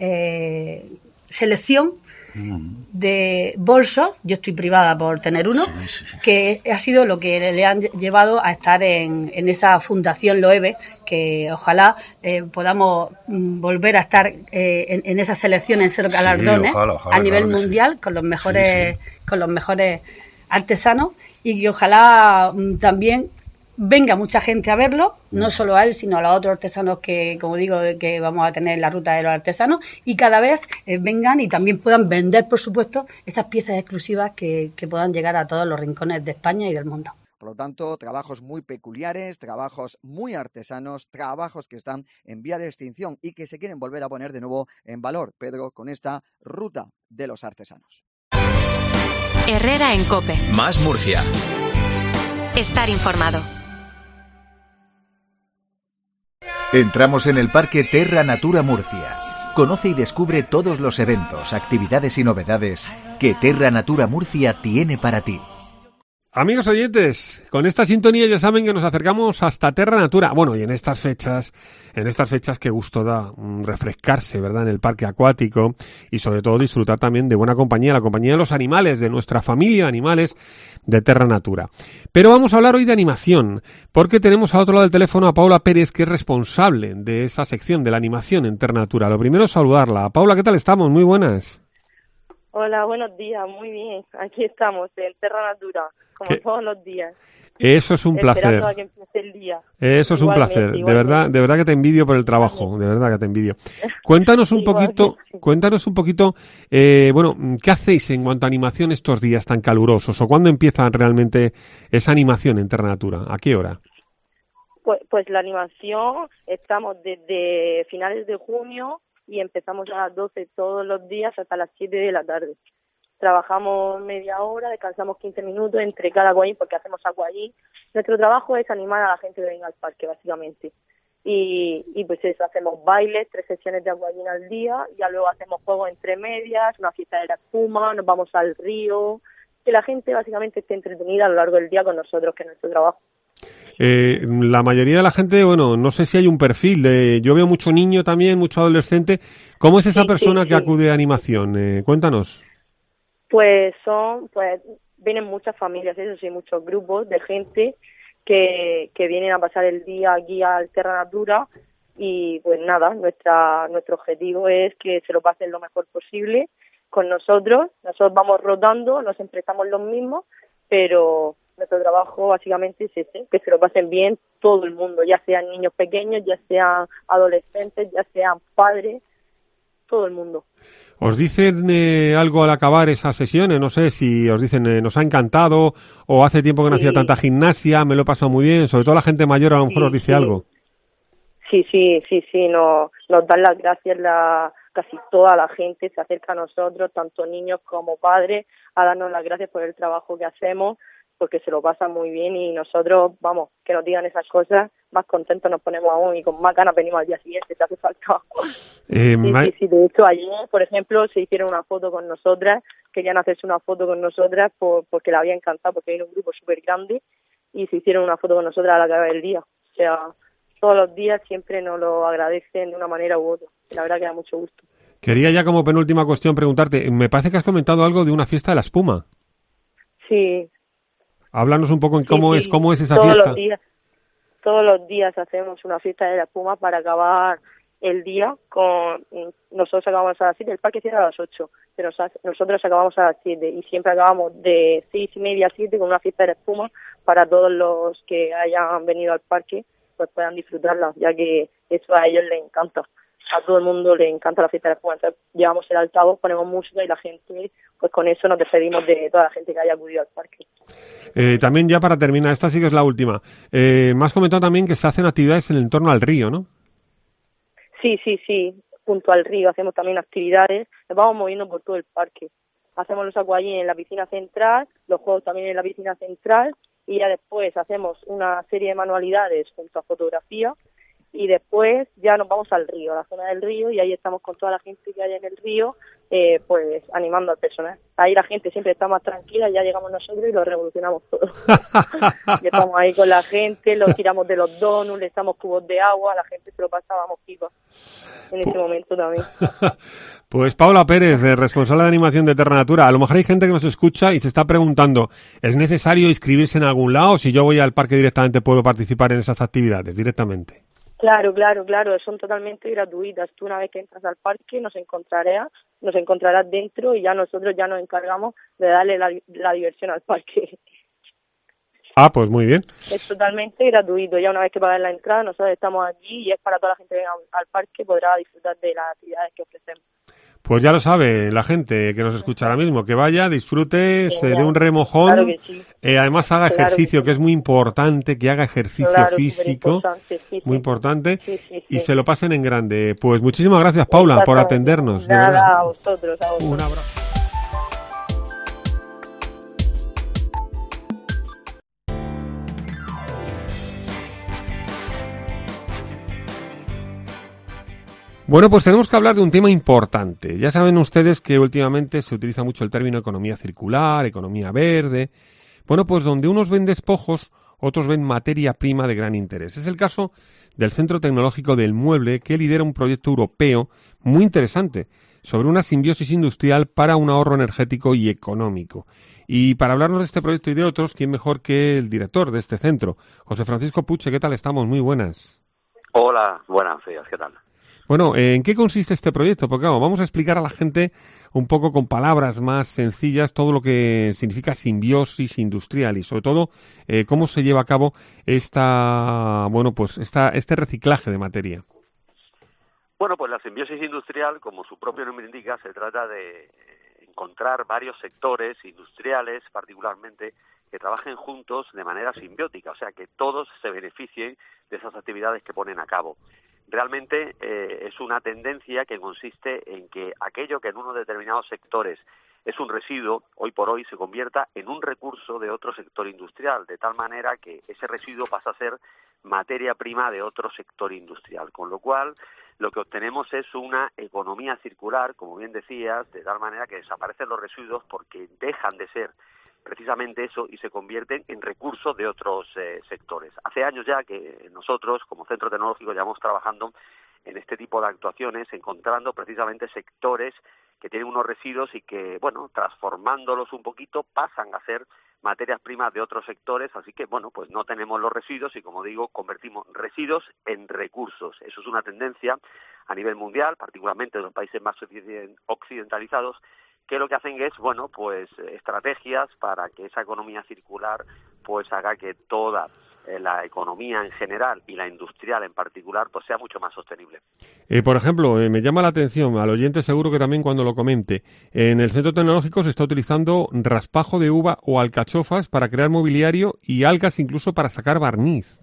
eh, selección de bolsos, yo estoy privada por tener uno, sí, sí. que ha sido lo que le han llevado a estar en, en esa Fundación Loewe, que ojalá eh, podamos volver a estar eh, en, en esa selección, en esos galardones, sí, ojalá, ojalá, a nivel claro mundial, sí. con los mejores, sí, sí. con los mejores artesanos, y que ojalá también venga mucha gente a verlo, no solo a él, sino a los otros artesanos que, como digo, que vamos a tener en la ruta de los artesanos, y cada vez eh, vengan y también puedan vender, por supuesto, esas piezas exclusivas que, que puedan llegar a todos los rincones de España y del mundo. Por lo tanto, trabajos muy peculiares, trabajos muy artesanos, trabajos que están en vía de extinción y que se quieren volver a poner de nuevo en valor, Pedro, con esta ruta de los artesanos. Herrera en COPE. Más Murcia. Estar informado. Entramos en el Parque Terra Natura Murcia. Conoce y descubre todos los eventos, actividades y novedades que Terra Natura Murcia tiene para ti. Amigos oyentes, con esta sintonía ya saben que nos acercamos hasta Terra Natura. Bueno, y en estas fechas, en estas fechas qué gusto da um, refrescarse, ¿verdad?, en el parque acuático y sobre todo disfrutar también de buena compañía, la compañía de los animales, de nuestra familia de animales de Terra Natura. Pero vamos a hablar hoy de animación, porque tenemos al otro lado del teléfono a Paula Pérez, que es responsable de esa sección de la animación en Terra Natura. Lo primero es saludarla. Paula, ¿qué tal estamos? Muy buenas. Hola, buenos días, muy bien. Aquí estamos en Terra Natura, como ¿Qué? Todos los días. Eso es un placer. Esperando a que empiece el día. Eso es igualmente, un placer. Igualmente. De verdad, de verdad que te envidio por el trabajo. Igualmente. De verdad que te envidio. Cuéntanos un poquito, cuéntanos un poquito, eh, bueno, ¿qué hacéis en cuanto a animación estos días tan calurosos? ¿O cuándo empieza realmente esa animación en Terra Natura? ¿A qué hora? Pues, pues la animación, estamos desde finales de junio y empezamos a las doce todos los días hasta las siete de la tarde. Trabajamos media hora, descansamos quince minutos entre cada aquagym porque hacemos aquagym. Nuestro trabajo es animar a la gente que venga al parque, básicamente. Y, y pues eso, hacemos bailes, tres sesiones de aquagym al día, y ya luego hacemos juegos entre medias, una fiesta de la espuma, nos vamos al río, que la gente básicamente esté entretenida a lo largo del día con nosotros, que es nuestro trabajo. Eh, la mayoría de la gente, bueno, no sé si hay un perfil de, yo veo mucho niño también, mucho adolescente. ¿Cómo es esa sí, persona sí, que sí. acude a animación? Eh, cuéntanos. Pues son, pues vienen muchas familias, eso sí, muchos grupos de gente que, que vienen a pasar el día aquí al Terra Natura, y pues nada, nuestra nuestro objetivo es que se lo pasen lo mejor posible con nosotros. Nosotros vamos rotando, no siempre estamos los mismos, pero nuestro trabajo básicamente es ese, que se lo pasen bien todo el mundo, ya sean niños pequeños, ya sean adolescentes, ya sean padres, todo el mundo. ¿Os dicen eh, algo al acabar esas sesiones? No sé si os dicen, eh, nos ha encantado, o hace tiempo que no sí. hacía tanta gimnasia, me lo he pasado muy bien. Sobre todo la gente mayor a lo mejor sí, os dice sí. algo. Sí, sí, sí, sí, nos, nos dan las gracias, la, casi toda la gente se acerca a nosotros, tanto niños como padres, a darnos las gracias por el trabajo que hacemos, porque se lo pasan muy bien, y nosotros, vamos, que nos digan esas cosas, más contentos nos ponemos aún y con más ganas venimos al día siguiente, si hace falta. Eh, sí, sí, sí, de hecho ayer, por ejemplo, se hicieron una foto con nosotras, querían hacerse una foto con nosotras por, porque le había encantado, porque hay un grupo súper grande, y se hicieron una foto con nosotras a la cara del día. O sea, todos los días siempre nos lo agradecen de una manera u otra. La verdad que da mucho gusto. Quería ya como penúltima cuestión preguntarte, me parece que has comentado algo de una fiesta de la espuma. Sí. Háblanos un poco en cómo sí, es sí. cómo es esa todos fiesta. Los días, todos los días hacemos una fiesta de la espuma para acabar el día con... Nosotros acabamos a las siete, el parque cierra a las ocho, pero nosotros acabamos a las siete y siempre acabamos de seis y media a siete con una fiesta de la espuma para todos los que hayan venido al parque, pues puedan disfrutarla, ya que eso a ellos les encanta. A todo el mundo le encanta la fiesta de la espuma. Entonces llevamos el altavoz, ponemos música y la gente, pues con eso nos despedimos de toda la gente que haya acudido al parque. Eh, también ya para terminar, esta sí que es la última. Eh, me has comentado también que se hacen actividades en el entorno al río, ¿no? Sí, sí, sí. Junto al río hacemos también actividades. Nos vamos moviendo por todo el parque. Hacemos los aquagym en la piscina central, los juegos también en la piscina central, y ya después hacemos una serie de manualidades junto a fotografía. Y después ya nos vamos al río, a la zona del río, y ahí estamos con toda la gente que hay en el río, eh, pues animando al personal. Ahí la gente siempre está más tranquila, ya llegamos nosotros y lo revolucionamos todo. Y estamos ahí con la gente, lo tiramos de los donuts, le echamos cubos de agua, la gente se lo pasábamos pipa en ese momento también. Pues Paula Pérez, responsable de animación de Terra Natura. A lo mejor hay gente que nos escucha y se está preguntando, ¿es necesario inscribirse en algún lado? Si yo voy al parque directamente, ¿puedo participar en esas actividades directamente? Claro, claro, claro, son totalmente gratuitas. Tú una vez que entras al parque nos encontrarás, nos encontrarás dentro y ya nosotros ya nos encargamos de darle la, la diversión al parque. Ah, pues muy bien. Es totalmente gratuito. Ya una vez que pagas la entrada, nosotros estamos allí y es para toda la gente que venga al parque, podrá disfrutar de las actividades que ofrecemos. Pues ya lo sabe la gente que nos escucha ahora mismo, que vaya, disfrute, se dé un remojón, Claro que sí. eh, además haga Claro ejercicio, que que, sí. es muy importante, que haga ejercicio Claro, físico, superimportante, sí, muy sí. importante, Sí, sí, y sí. se lo pasen en grande. Pues muchísimas gracias, Paula, por Exactamente. atendernos. De Nada, verdad. a vosotros, a vosotros. Un abrazo. Bueno, pues tenemos que hablar de un tema importante. Ya saben ustedes que últimamente se utiliza mucho el término economía circular, economía verde. Bueno, pues donde unos ven despojos, otros ven materia prima de gran interés. Es el caso del Centro Tecnológico del Mueble, que lidera un proyecto europeo muy interesante sobre una simbiosis industrial para un ahorro energético y económico. Y para hablarnos de este proyecto y de otros, ¿quién mejor que el director de este centro? José Francisco Puche, ¿qué tal estamos? Muy buenas. Hola, buenas días, ¿qué tal? Bueno, ¿en qué consiste este proyecto? Porque claro, vamos a explicar a la gente un poco con palabras más sencillas todo lo que significa simbiosis industrial y sobre todo eh, cómo se lleva a cabo esta, bueno, pues esta, este reciclaje de materia. Bueno, pues la simbiosis industrial, como su propio nombre indica, se trata de encontrar varios sectores industriales, particularmente, que trabajen juntos de manera simbiótica, o sea, que todos se beneficien de esas actividades que ponen a cabo. Realmente eh, es una tendencia que consiste en que aquello que en unos determinados sectores es un residuo, hoy por hoy se convierta en un recurso de otro sector industrial, de tal manera que ese residuo pasa a ser materia prima de otro sector industrial, con lo cual lo que obtenemos es una economía circular, como bien decías, de tal manera que desaparecen los residuos porque dejan de ser precisamente eso y se convierten en recursos de otros eh, sectores. Hace años ya que nosotros, como Centro Tecnológico, llevamos trabajando en este tipo de actuaciones, encontrando precisamente sectores que tienen unos residuos y que, bueno, transformándolos un poquito, pasan a ser materias primas de otros sectores, así que, bueno, pues no tenemos los residuos y, como digo, convertimos residuos en recursos. Eso es una tendencia a nivel mundial, particularmente en los países más occidentalizados, que lo que hacen es, bueno, pues estrategias para que esa economía circular pues haga que toda eh, la economía en general y la industrial en particular pues sea mucho más sostenible. Eh, por ejemplo, eh, me llama la atención, al oyente seguro que también cuando lo comente, en el Centro Tecnológico se está utilizando raspajo de uva o alcachofas para crear mobiliario y algas incluso para sacar barniz.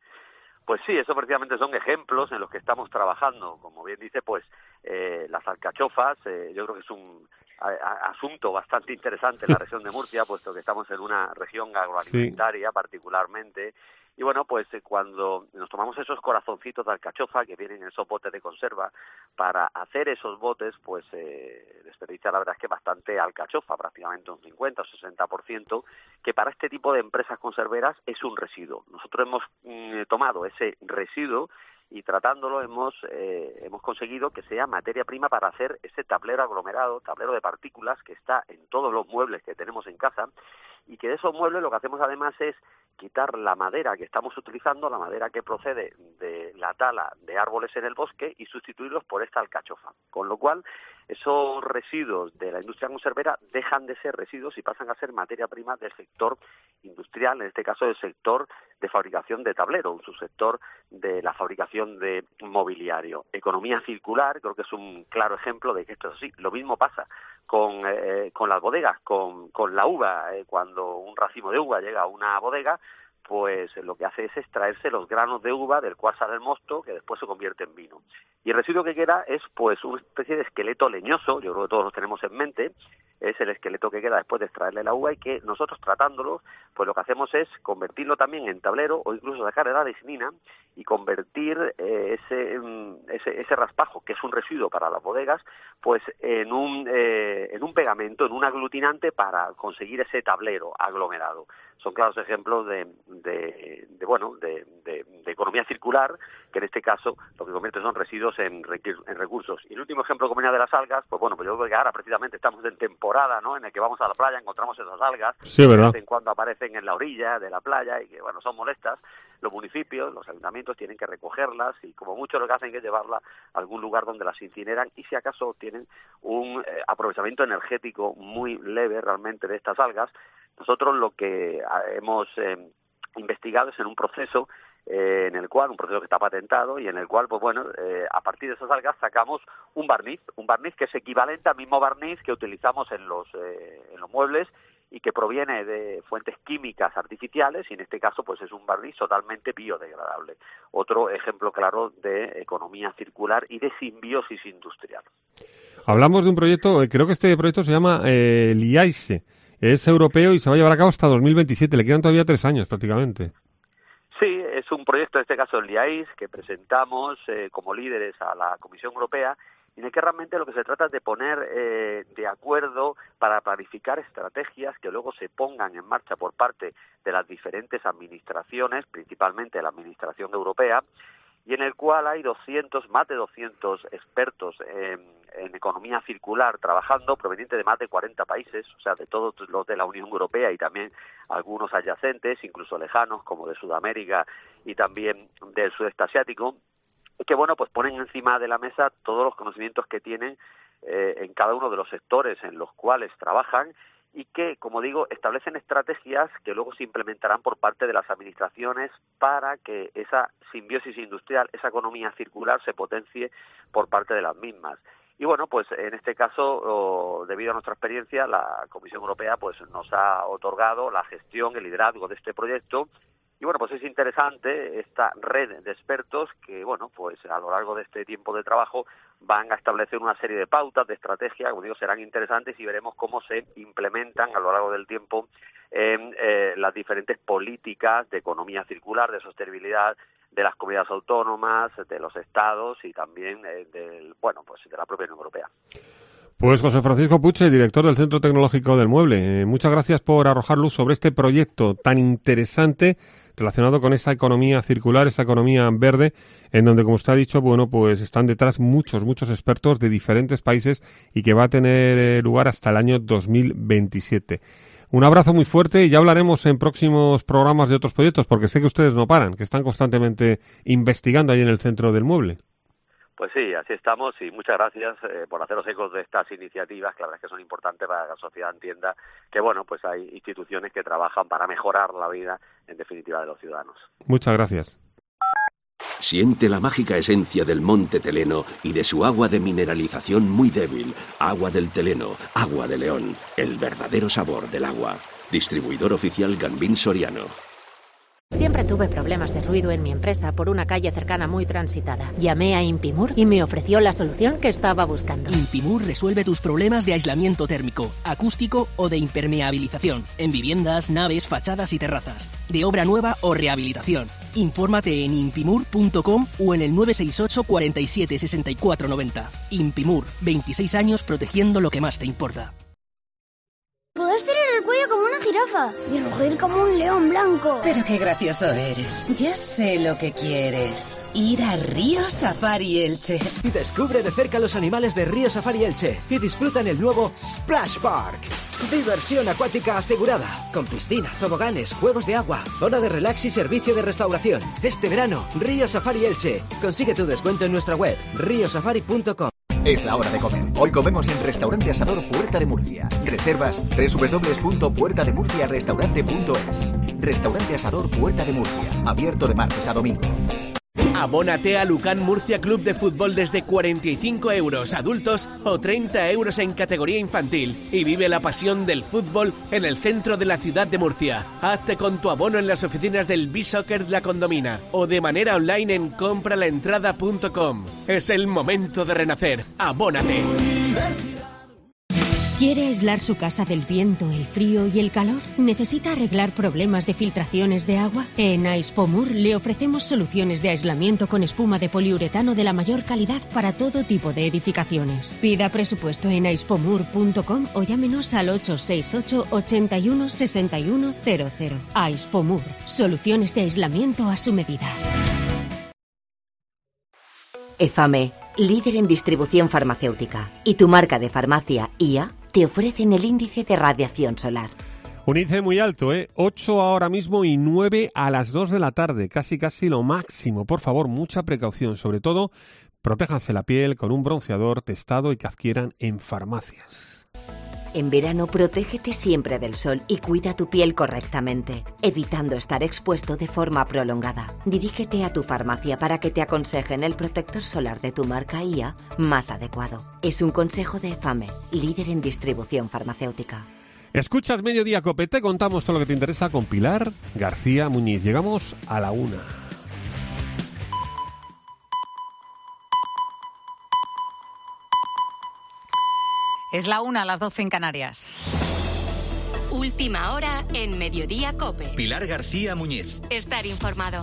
Pues sí, eso precisamente son ejemplos en los que estamos trabajando. Como bien dice, pues eh, las alcachofas, eh, yo creo que es un a, a, asunto bastante interesante en la región de Murcia, puesto que estamos en una región agroalimentaria sí. particularmente. Y bueno, pues eh, cuando nos tomamos esos corazoncitos de alcachofa que vienen en esos botes de conserva, para hacer esos botes, pues eh, desperdicia la verdad es que bastante alcachofa, prácticamente un cincuenta o sesenta por ciento, que para este tipo de empresas conserveras es un residuo. Nosotros hemos mm, tomado ese residuo y tratándolo hemos eh, hemos conseguido que sea materia prima para hacer ese tablero aglomerado, tablero de partículas que está en todos los muebles que tenemos en casa, y que de esos muebles lo que hacemos además es quitar la madera que estamos utilizando, la madera que procede de la tala de árboles en el bosque, y sustituirlos por esta alcachofa. Con lo cual, esos residuos de la industria conservera dejan de ser residuos y pasan a ser materia prima del sector industrial, en este caso del sector de fabricación de tablero, un subsector de la fabricación de mobiliario. Economía circular, creo que es un claro ejemplo de que esto es así. Lo mismo pasa con, eh, con las bodegas, con, con la uva. Eh, cuando un racimo de uva llega a una bodega, pues lo que hace es extraerse los granos de uva del cual sale el mosto, que después se convierte en vino. Y el residuo que queda es pues una especie de esqueleto leñoso, yo creo que todos lo tenemos en mente, es el esqueleto que queda después de extraerle la uva, y que nosotros tratándolo, pues lo que hacemos es convertirlo también en tablero, o incluso sacar la lignina y convertir eh, ese, ese ese raspajo, que es un residuo para las bodegas, pues en un eh, en un pegamento, en un aglutinante para conseguir ese tablero aglomerado. Son claros ejemplos de, de, de bueno de, de, de economía circular, que en este caso lo que convierte son residuos en, en recursos. Y el último ejemplo, como venía de las algas, pues bueno, pues yo creo que ahora precisamente estamos en temporada, ¿no?, en el que vamos a la playa, encontramos esas algas, sí, ¿verdad?, que de vez en cuando aparecen en la orilla de la playa y que, bueno, son molestas. Los municipios, los ayuntamientos tienen que recogerlas y como mucho lo que hacen es llevarlas a algún lugar donde las incineran, y si acaso tienen un eh, aprovechamiento energético muy leve realmente de estas algas. Nosotros lo que hemos eh, investigados en un proceso eh, en el cual, un proceso que está patentado y en el cual, pues bueno, eh, a partir de esas algas sacamos un barniz, un barniz que es equivalente al mismo barniz que utilizamos en los, eh, en los muebles y que proviene de fuentes químicas artificiales, y en este caso pues es un barniz totalmente biodegradable. Otro ejemplo claro de economía circular y de simbiosis industrial. Hablamos de un proyecto, creo que este proyecto se llama eh, LIAISE, es europeo y se va a llevar a cabo hasta dos mil veintisiete, le quedan todavía tres años prácticamente. Sí, es un proyecto, en este caso el LIAIS, que presentamos eh, como líderes a la Comisión Europea, y en el que realmente lo que se trata es de poner eh, de acuerdo para planificar estrategias que luego se pongan en marcha por parte de las diferentes administraciones, principalmente la Administración Europea, y en el cual hay doscientos, más de doscientos expertos en, en economía circular trabajando, provenientes de más de cuarenta países, o sea, de todos los de la Unión Europea y también algunos adyacentes, incluso lejanos, como de Sudamérica y también del sudeste asiático, y que, bueno, pues ponen encima de la mesa todos los conocimientos que tienen eh, en cada uno de los sectores en los cuales trabajan y que, como digo, establecen estrategias que luego se implementarán por parte de las administraciones para que esa simbiosis industrial, esa economía circular se potencie por parte de las mismas. Y bueno, pues en este caso, oh, debido a nuestra experiencia, la Comisión Europea pues nos ha otorgado la gestión, el liderazgo de este proyecto. Y bueno, pues es interesante esta red de expertos que, bueno, pues a lo largo de este tiempo de trabajo van a establecer una serie de pautas, de estrategias, como digo, serán interesantes y veremos cómo se implementan a lo largo del tiempo en eh, las diferentes políticas de economía circular, de sostenibilidad de las comunidades autónomas, de los estados y también eh, del, bueno, pues de la propia Unión Europea. Pues José Francisco Puche, director del Centro Tecnológico del Mueble, eh, muchas gracias por arrojar luz sobre este proyecto tan interesante relacionado con esa economía circular, esa economía verde, en donde, como usted ha dicho, bueno, pues están detrás muchos, muchos expertos de diferentes países y que va a tener eh, lugar hasta el año dos mil veintisiete. Un abrazo muy fuerte y ya hablaremos en próximos programas de otros proyectos, porque sé que ustedes no paran, que están constantemente investigando ahí en el Centro del Mueble. Pues sí, así estamos y muchas gracias eh, por haceros ecos de estas iniciativas, que la verdad es que son importantes para que la sociedad entienda que, bueno, pues hay instituciones que trabajan para mejorar la vida, en definitiva, de los ciudadanos. Muchas gracias. Siente la mágica esencia del Monte Teleno y de su agua de mineralización muy débil. Agua del Teleno, agua de León, el verdadero sabor del agua. Distribuidor oficial Gambín Soriano. Siempre tuve problemas de ruido en mi empresa por una calle cercana muy transitada. Llamé a Impimur y me ofreció la solución que estaba buscando. Impimur resuelve tus problemas de aislamiento térmico, acústico o de impermeabilización en viviendas, naves, fachadas y terrazas, de obra nueva o rehabilitación. Infórmate en impimur punto com o en el nueve seis ocho, cuarenta y siete, sesenta y cuatro noventa. Impimur, veintiséis años protegiendo lo que más te importa. Puedo estirar el cuello como una jirafa y rugir como un león blanco. Pero qué gracioso eres. Ya sé lo que quieres. Ir a Río Safari Elche. Descubre de cerca los animales de Río Safari Elche y disfruta en el nuevo Splash Park. Diversión acuática asegurada, con piscina, toboganes, juegos de agua, zona de relax y servicio de restauración. Este verano, Río Safari Elche. Consigue tu descuento en nuestra web, río safari punto com. Es la hora de comer. Hoy comemos en Restaurante Asador Puerta de Murcia. Reservas doble u doble u doble u punto puerta de murcia restaurante punto es. Restaurante Asador Puerta de Murcia. Abierto de martes a domingo. Abónate a Lucan Murcia Club de Fútbol desde cuarenta y cinco euros adultos o treinta euros en categoría infantil y vive la pasión del fútbol en el centro de la ciudad de Murcia. Hazte con tu abono en las oficinas del B-Soccer La Condomina o de manera online en compralaentrada punto com. Es el momento de renacer. ¡Abónate! ¿Quiere aislar su casa del viento, el frío y el calor? ¿Necesita arreglar problemas de filtraciones de agua? En Aispomur le ofrecemos soluciones de aislamiento con espuma de poliuretano de la mayor calidad para todo tipo de edificaciones. Pida presupuesto en aispomur punto com o llámenos al ocho seis ocho, ochenta y uno, sesenta y uno cero cero. Aispomur, soluciones de aislamiento a su medida. EFAME, líder en distribución farmacéutica, y tu marca de farmacia I A te ofrecen el índice de radiación solar. Un índice muy alto, ¿eh? ocho ahora mismo y nueve a las dos de la tarde, casi casi lo máximo. Por favor, mucha precaución, sobre todo, protéjanse la piel con un bronceador testado y que adquieran en farmacias. En verano, protégete siempre del sol y cuida tu piel correctamente, evitando estar expuesto de forma prolongada. Dirígete a tu farmacia para que te aconsejen el protector solar de tu marca I A más adecuado. Es un consejo de EFAME, líder en distribución farmacéutica. Escuchas Mediodía Cope, te contamos todo lo que te interesa con Pilar García Muñiz. Llegamos a la una. Es la una, a las doce en Canarias. Última hora en Mediodía Cope. Pilar García Muñiz. Estar informado.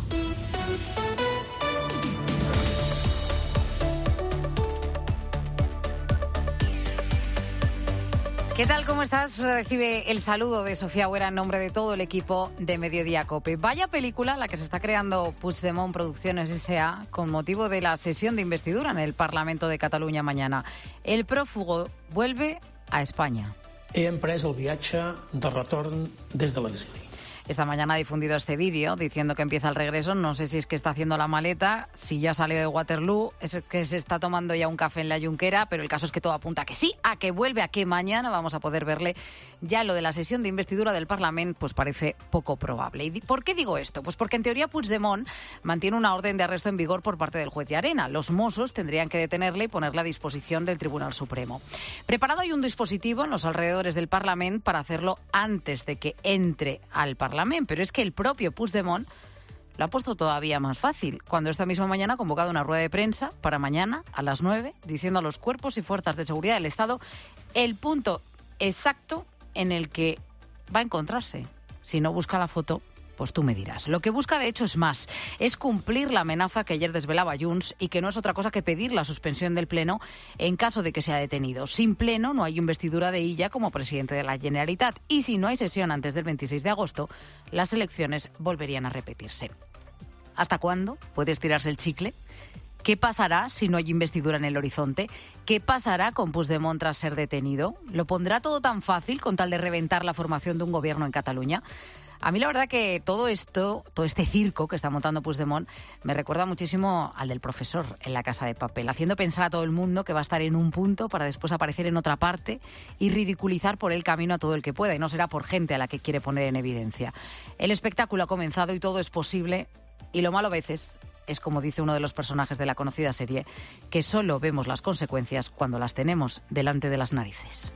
¿Qué tal? ¿Cómo estás? Recibe el saludo de Sofía Huera en nombre de todo el equipo de Mediodía Cope. Vaya película la que se está creando Puigdemont Producciones S A con motivo de la sesión de investidura en el Parlamento de Cataluña mañana. El prófugo vuelve a España. He emprès el viatge de retorn des de l'exili. Esta mañana ha difundido este vídeo diciendo que empieza el regreso. No sé si es que está haciendo la maleta, si ya salió de Waterloo, es que se está tomando ya un café en la Junquera, pero el caso es que todo apunta a que sí, a que vuelve, a que mañana vamos a poder verle. Ya lo de la sesión de investidura del Parlamento pues parece poco probable. ¿Y por qué digo esto? Pues porque en teoría Puigdemont mantiene una orden de arresto en vigor por parte del juez de Arena. Los Mossos tendrían que detenerle y ponerle a disposición del Tribunal Supremo. Preparado hay un dispositivo en los alrededores del Parlamento para hacerlo antes de que entre al Parlamento. Pero es que el propio Puigdemont lo ha puesto todavía más fácil, cuando esta misma mañana ha convocado una rueda de prensa para mañana a las nueve, diciendo a los cuerpos y fuerzas de seguridad del Estado el punto exacto en el que va a encontrarse. Si no busca la foto, pues tú me dirás. Lo que busca, de hecho, es más. Es cumplir la amenaza que ayer desvelaba Junts y que no es otra cosa que pedir la suspensión del Pleno en caso de que sea detenido. Sin Pleno no hay investidura de Illa como presidente de la Generalitat. Y si no hay sesión antes del veintiséis de agosto, las elecciones volverían a repetirse. ¿Hasta cuándo puede estirarse el chicle? ¿Qué pasará si no hay investidura en el horizonte? ¿Qué pasará con Puigdemont tras ser detenido? ¿Lo pondrá todo tan fácil con tal de reventar la formación de un gobierno en Cataluña? A mí la verdad que todo esto, todo este circo que está montando Puigdemont me recuerda muchísimo al del profesor en La Casa de Papel, haciendo pensar a todo el mundo que va a estar en un punto para después aparecer en otra parte y ridiculizar por el camino a todo el que pueda, y no será por gente a la que quiere poner en evidencia. El espectáculo ha comenzado y todo es posible, y lo malo a veces es, como dice uno de los personajes de la conocida serie, que solo vemos las consecuencias cuando las tenemos delante de las narices.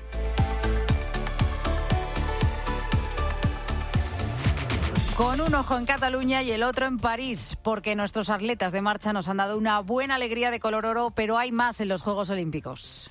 Con un ojo en Cataluña y el otro en París, porque nuestros atletas de marcha nos han dado una buena alegría de color oro, pero hay más en los Juegos Olímpicos.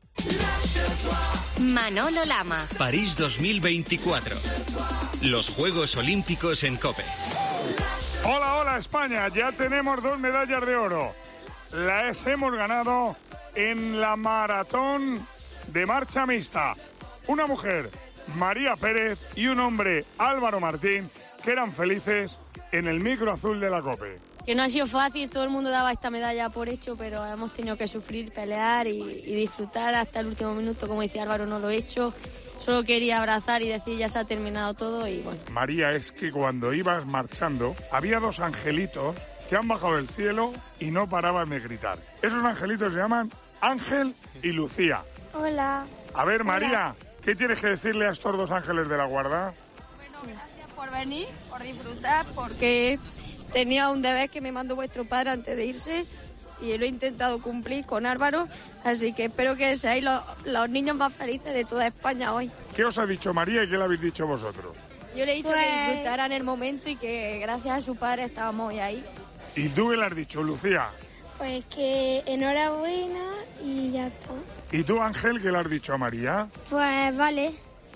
Manolo Lama. París dos mil veinticuatro. Los Juegos Olímpicos en COPE. Hola, hola España, ya tenemos dos medallas de oro. Las hemos ganado en la maratón de marcha mixta. Una mujer, María Pérez, y un hombre, Álvaro Martín, que eran felices en el micro azul de la COPE. Que no ha sido fácil, todo el mundo daba esta medalla por hecho, pero hemos tenido que sufrir, pelear y, y disfrutar hasta el último minuto. Como dice Álvaro, no lo he hecho, solo quería abrazar y decir ya se ha terminado todo y bueno. María, es que cuando ibas marchando había dos angelitos que han bajado del cielo y no paraban de gritar. Esos angelitos se llaman Ángel y Lucía. Hola. A ver, María, Hola. ¿Qué tienes que decirle a estos dos ángeles de la guarda? Por venir, por disfrutar, porque tenía un deber que me mandó vuestro padre antes de irse y lo he intentado cumplir con Álvaro, así que espero que seáis los, los niños más felices de toda España hoy. ¿Qué os ha dicho María y qué le habéis dicho vosotros? Yo le he dicho pues... que disfrutaran el momento y que gracias a su padre estábamos hoy ahí. ¿Y tú qué le has dicho, Lucía? Pues que enhorabuena y ya está. ¿Y tú, Ángel, qué le has dicho a María? Pues vale.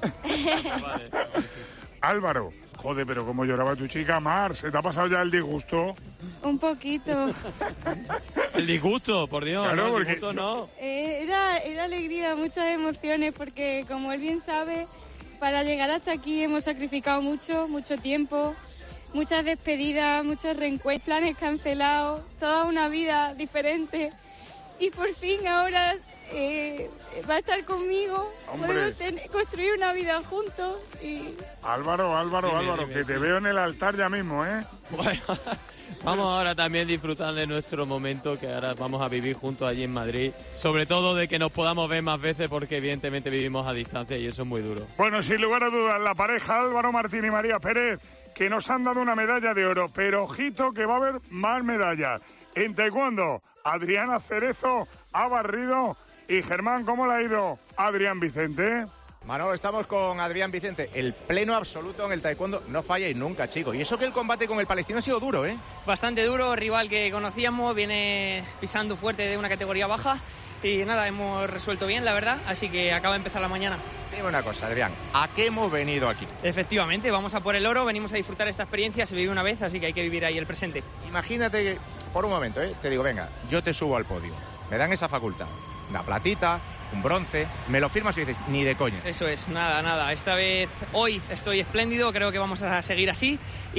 Álvaro, joder, pero cómo lloraba tu chica, Mar, ¿se te ha pasado ya el disgusto? Un poquito. El disgusto, por Dios, claro, no, el porque... disgusto no. Eh, era, era alegría, muchas emociones, porque como él bien sabe, para llegar hasta aquí hemos sacrificado mucho, mucho tiempo, muchas despedidas, muchos reencuentros, planes cancelados, toda una vida diferente. Y por fin ahora eh, va a estar conmigo, Hombre. podemos tener, construir una vida juntos y... Álvaro, Álvaro, Dime, Álvaro, dime, que sí. te veo en el altar ya mismo, ¿eh? Bueno, Vamos ahora también disfrutando de nuestro momento que ahora vamos a vivir juntos allí en Madrid. Sobre todo de que nos podamos ver más veces porque evidentemente vivimos a distancia y eso es muy duro. Bueno, sin lugar a dudas, la pareja Álvaro Martín y María Pérez, que nos han dado una medalla de oro, pero ojito que va a haber más medallas. En taekwondo, Adriana Cerezo ha barrido. Y Germán, ¿cómo le ha ido Adrián Vicente? Manolo, estamos con Adrián Vicente. El pleno absoluto en el taekwondo, no falláis nunca, chicos. Y eso que el combate con el palestino ha sido duro, ¿eh? Bastante duro, rival que conocíamos, viene pisando fuerte de una categoría baja. Y nada, hemos resuelto bien, la verdad, así que acaba de empezar la mañana. Dime una cosa, Adrián, ¿a qué hemos venido aquí? Efectivamente, vamos a por el oro, venimos a disfrutar esta experiencia, se vive una vez, así que hay que vivir ahí el presente. Imagínate que, por un momento, ¿eh? te digo, venga, yo te subo al podio. Me dan esa facultad, una platita, un bronce, me lo firmas y dices, ni de coña. Eso es, nada, nada. Esta vez, hoy estoy espléndido, creo que vamos a seguir así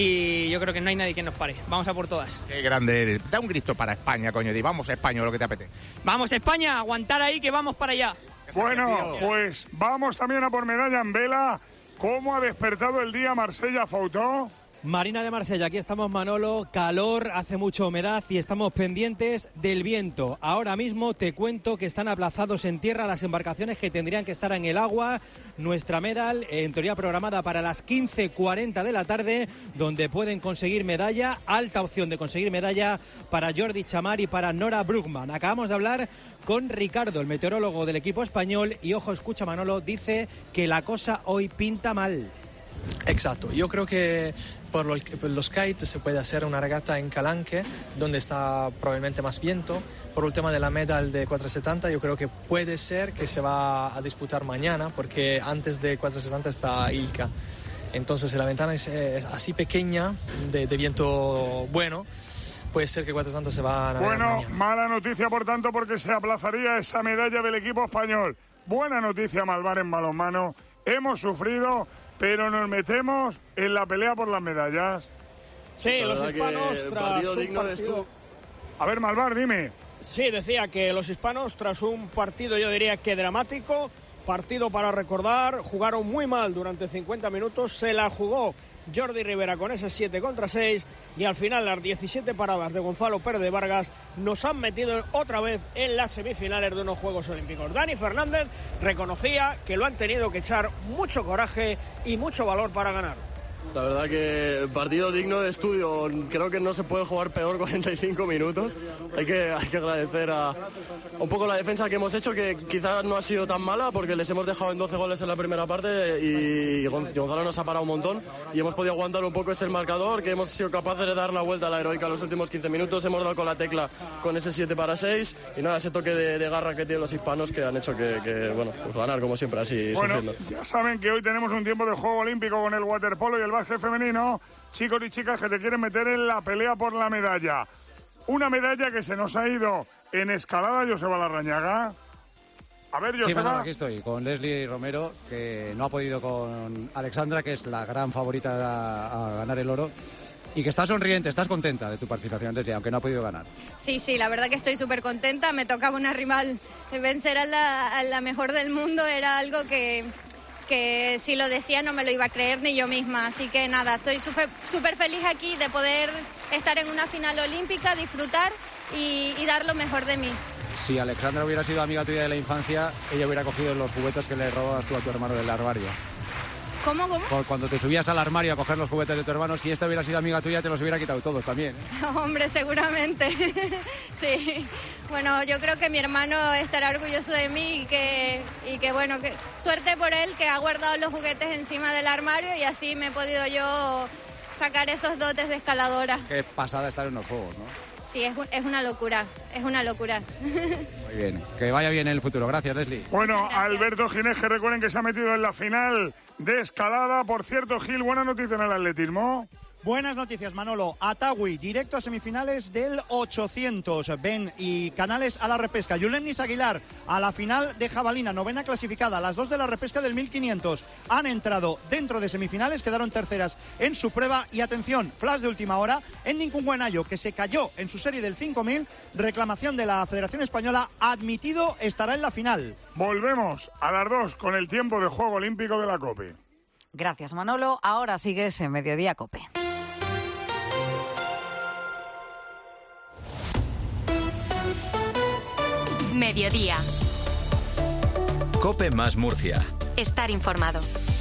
y yo creo que no hay nadie que nos pare. Vamos a por todas. Qué grande eres. Da un grito para España, coño, di, vamos a España, lo que te apetece. Vamos España, aguantar ahí que vamos para allá. Bueno, pues vamos también a por medalla en vela. ¿Cómo ha despertado el día Marsella Fautó? Marina de Marsella, aquí estamos, Manolo, calor, hace mucha humedad y estamos pendientes del viento. Ahora mismo te cuento que están aplazados en tierra las embarcaciones que tendrían que estar en el agua. Nuestra medal, en teoría programada para las quince cuarenta de la tarde, donde pueden conseguir medalla, alta opción de conseguir medalla para Jordi Chamar y para Nora Brugman. Acabamos de hablar con Ricardo, el meteorólogo del equipo español, y ojo, escucha, Manolo, dice que la cosa hoy pinta mal. Exacto, yo creo que por los, por los kites se puede hacer una regata en Calanque, donde está probablemente más viento. Por el tema de la medal de cuatrocientos setenta, yo creo que puede ser que se va a disputar mañana, porque antes de cuatrocientos setenta está Ilka. Entonces, si la ventana es, es así pequeña, de, de viento bueno, puede ser que cuatrocientos setenta se va a navegar Bueno, mañana. mala noticia, por tanto, porque se aplazaría esa medalla del equipo español. Buena noticia, Malvar, en balonmano. Hemos sufrido, pero nos metemos en la pelea por las medallas. Sí, los hispanos tras partido un digno de partido... esto. A ver, Malvar, dime. Sí, decía que los hispanos tras un partido, yo diría que dramático, partido para recordar, jugaron muy mal durante cincuenta minutos, se la jugó Jordi Rivera con ese siete contra seis y al final las diecisiete paradas de Gonzalo Pérez de Vargas nos han metido otra vez en las semifinales de unos Juegos Olímpicos. Dani Fernández reconocía que lo han tenido que echar mucho coraje y mucho valor para ganar. La verdad que partido digno de estudio. Creo que no se puede jugar peor cuarenta y cinco minutos. Hay que, hay que agradecer a un poco la defensa que hemos hecho, que quizás no ha sido tan mala porque les hemos dejado en doce goles en la primera parte y Gonzalo nos ha parado un montón y hemos podido aguantar un poco ese marcador, que hemos sido capaces de dar la vuelta a la heroica los últimos quince minutos. Hemos dado con la tecla con ese siete para seis y nada, ese toque de, de garra que tienen los hispanos que han hecho que, que bueno, pues ganar como siempre así. Bueno, sufriendo. ya saben que hoy tenemos un tiempo de juego olímpico con el waterpolo y el básquet femenino. Chicos y chicas que te quieren meter en la pelea por la medalla. Una medalla que se nos ha ido en escalada, Joseba Larrañaga. A ver, Joseba. Sí, bueno, aquí estoy, con Leslie Romero, que no ha podido con Alexandra, que es la gran favorita a, a ganar el oro. Y que estás sonriente, estás contenta de tu participación, Leslie, aunque no ha podido ganar. Sí, sí, la verdad que estoy súper contenta. Me tocaba una rival, vencer a la, a la mejor del mundo era algo que, que si lo decía no me lo iba a creer ni yo misma. Así que nada, estoy súper súper feliz aquí de poder estar en una final olímpica, disfrutar y, y dar lo mejor de mí. Si Alexandra hubiera sido amiga tuya de la infancia, ella hubiera cogido los juguetes que le robabas tú a tu hermano del armario. ¿Cómo, cómo? Por cuando te subías al armario a coger los juguetes de tu hermano, si esta hubiera sido amiga tuya, te los hubiera quitado todos también. Hombre, seguramente. Sí. Bueno, yo creo que mi hermano estará orgulloso de mí y que, y que bueno, que suerte por él, que ha guardado los juguetes encima del armario y así me he podido yo sacar esos dotes de escaladora. Qué pasada estar en los juegos, ¿no? Sí, es, es una locura, es una locura. Muy bien, que vaya bien en el futuro. Gracias, Leslie. Bueno, Alberto Ginés, que recuerden que se ha metido en la final de escalada. Por cierto, Gil, buena noticia en el atletismo. Buenas noticias, Manolo. Atawi, directo a semifinales del ochocientos. Ben y Canales a la repesca. Yulenis Aguilar a la final de jabalina, novena clasificada. Las dos de la repesca del mil quinientos han entrado dentro de semifinales, quedaron terceras en su prueba. Y atención, flash de última hora, Endin Cungüenayo, que se cayó en su serie del cinco mil, reclamación de la Federación Española, admitido, estará en la final. Volvemos a las dos con el tiempo de juego olímpico de la COPE. Gracias, Manolo. Ahora sigues en Mediodía COPE. Mediodía. COPE más Murcia. Estar informado.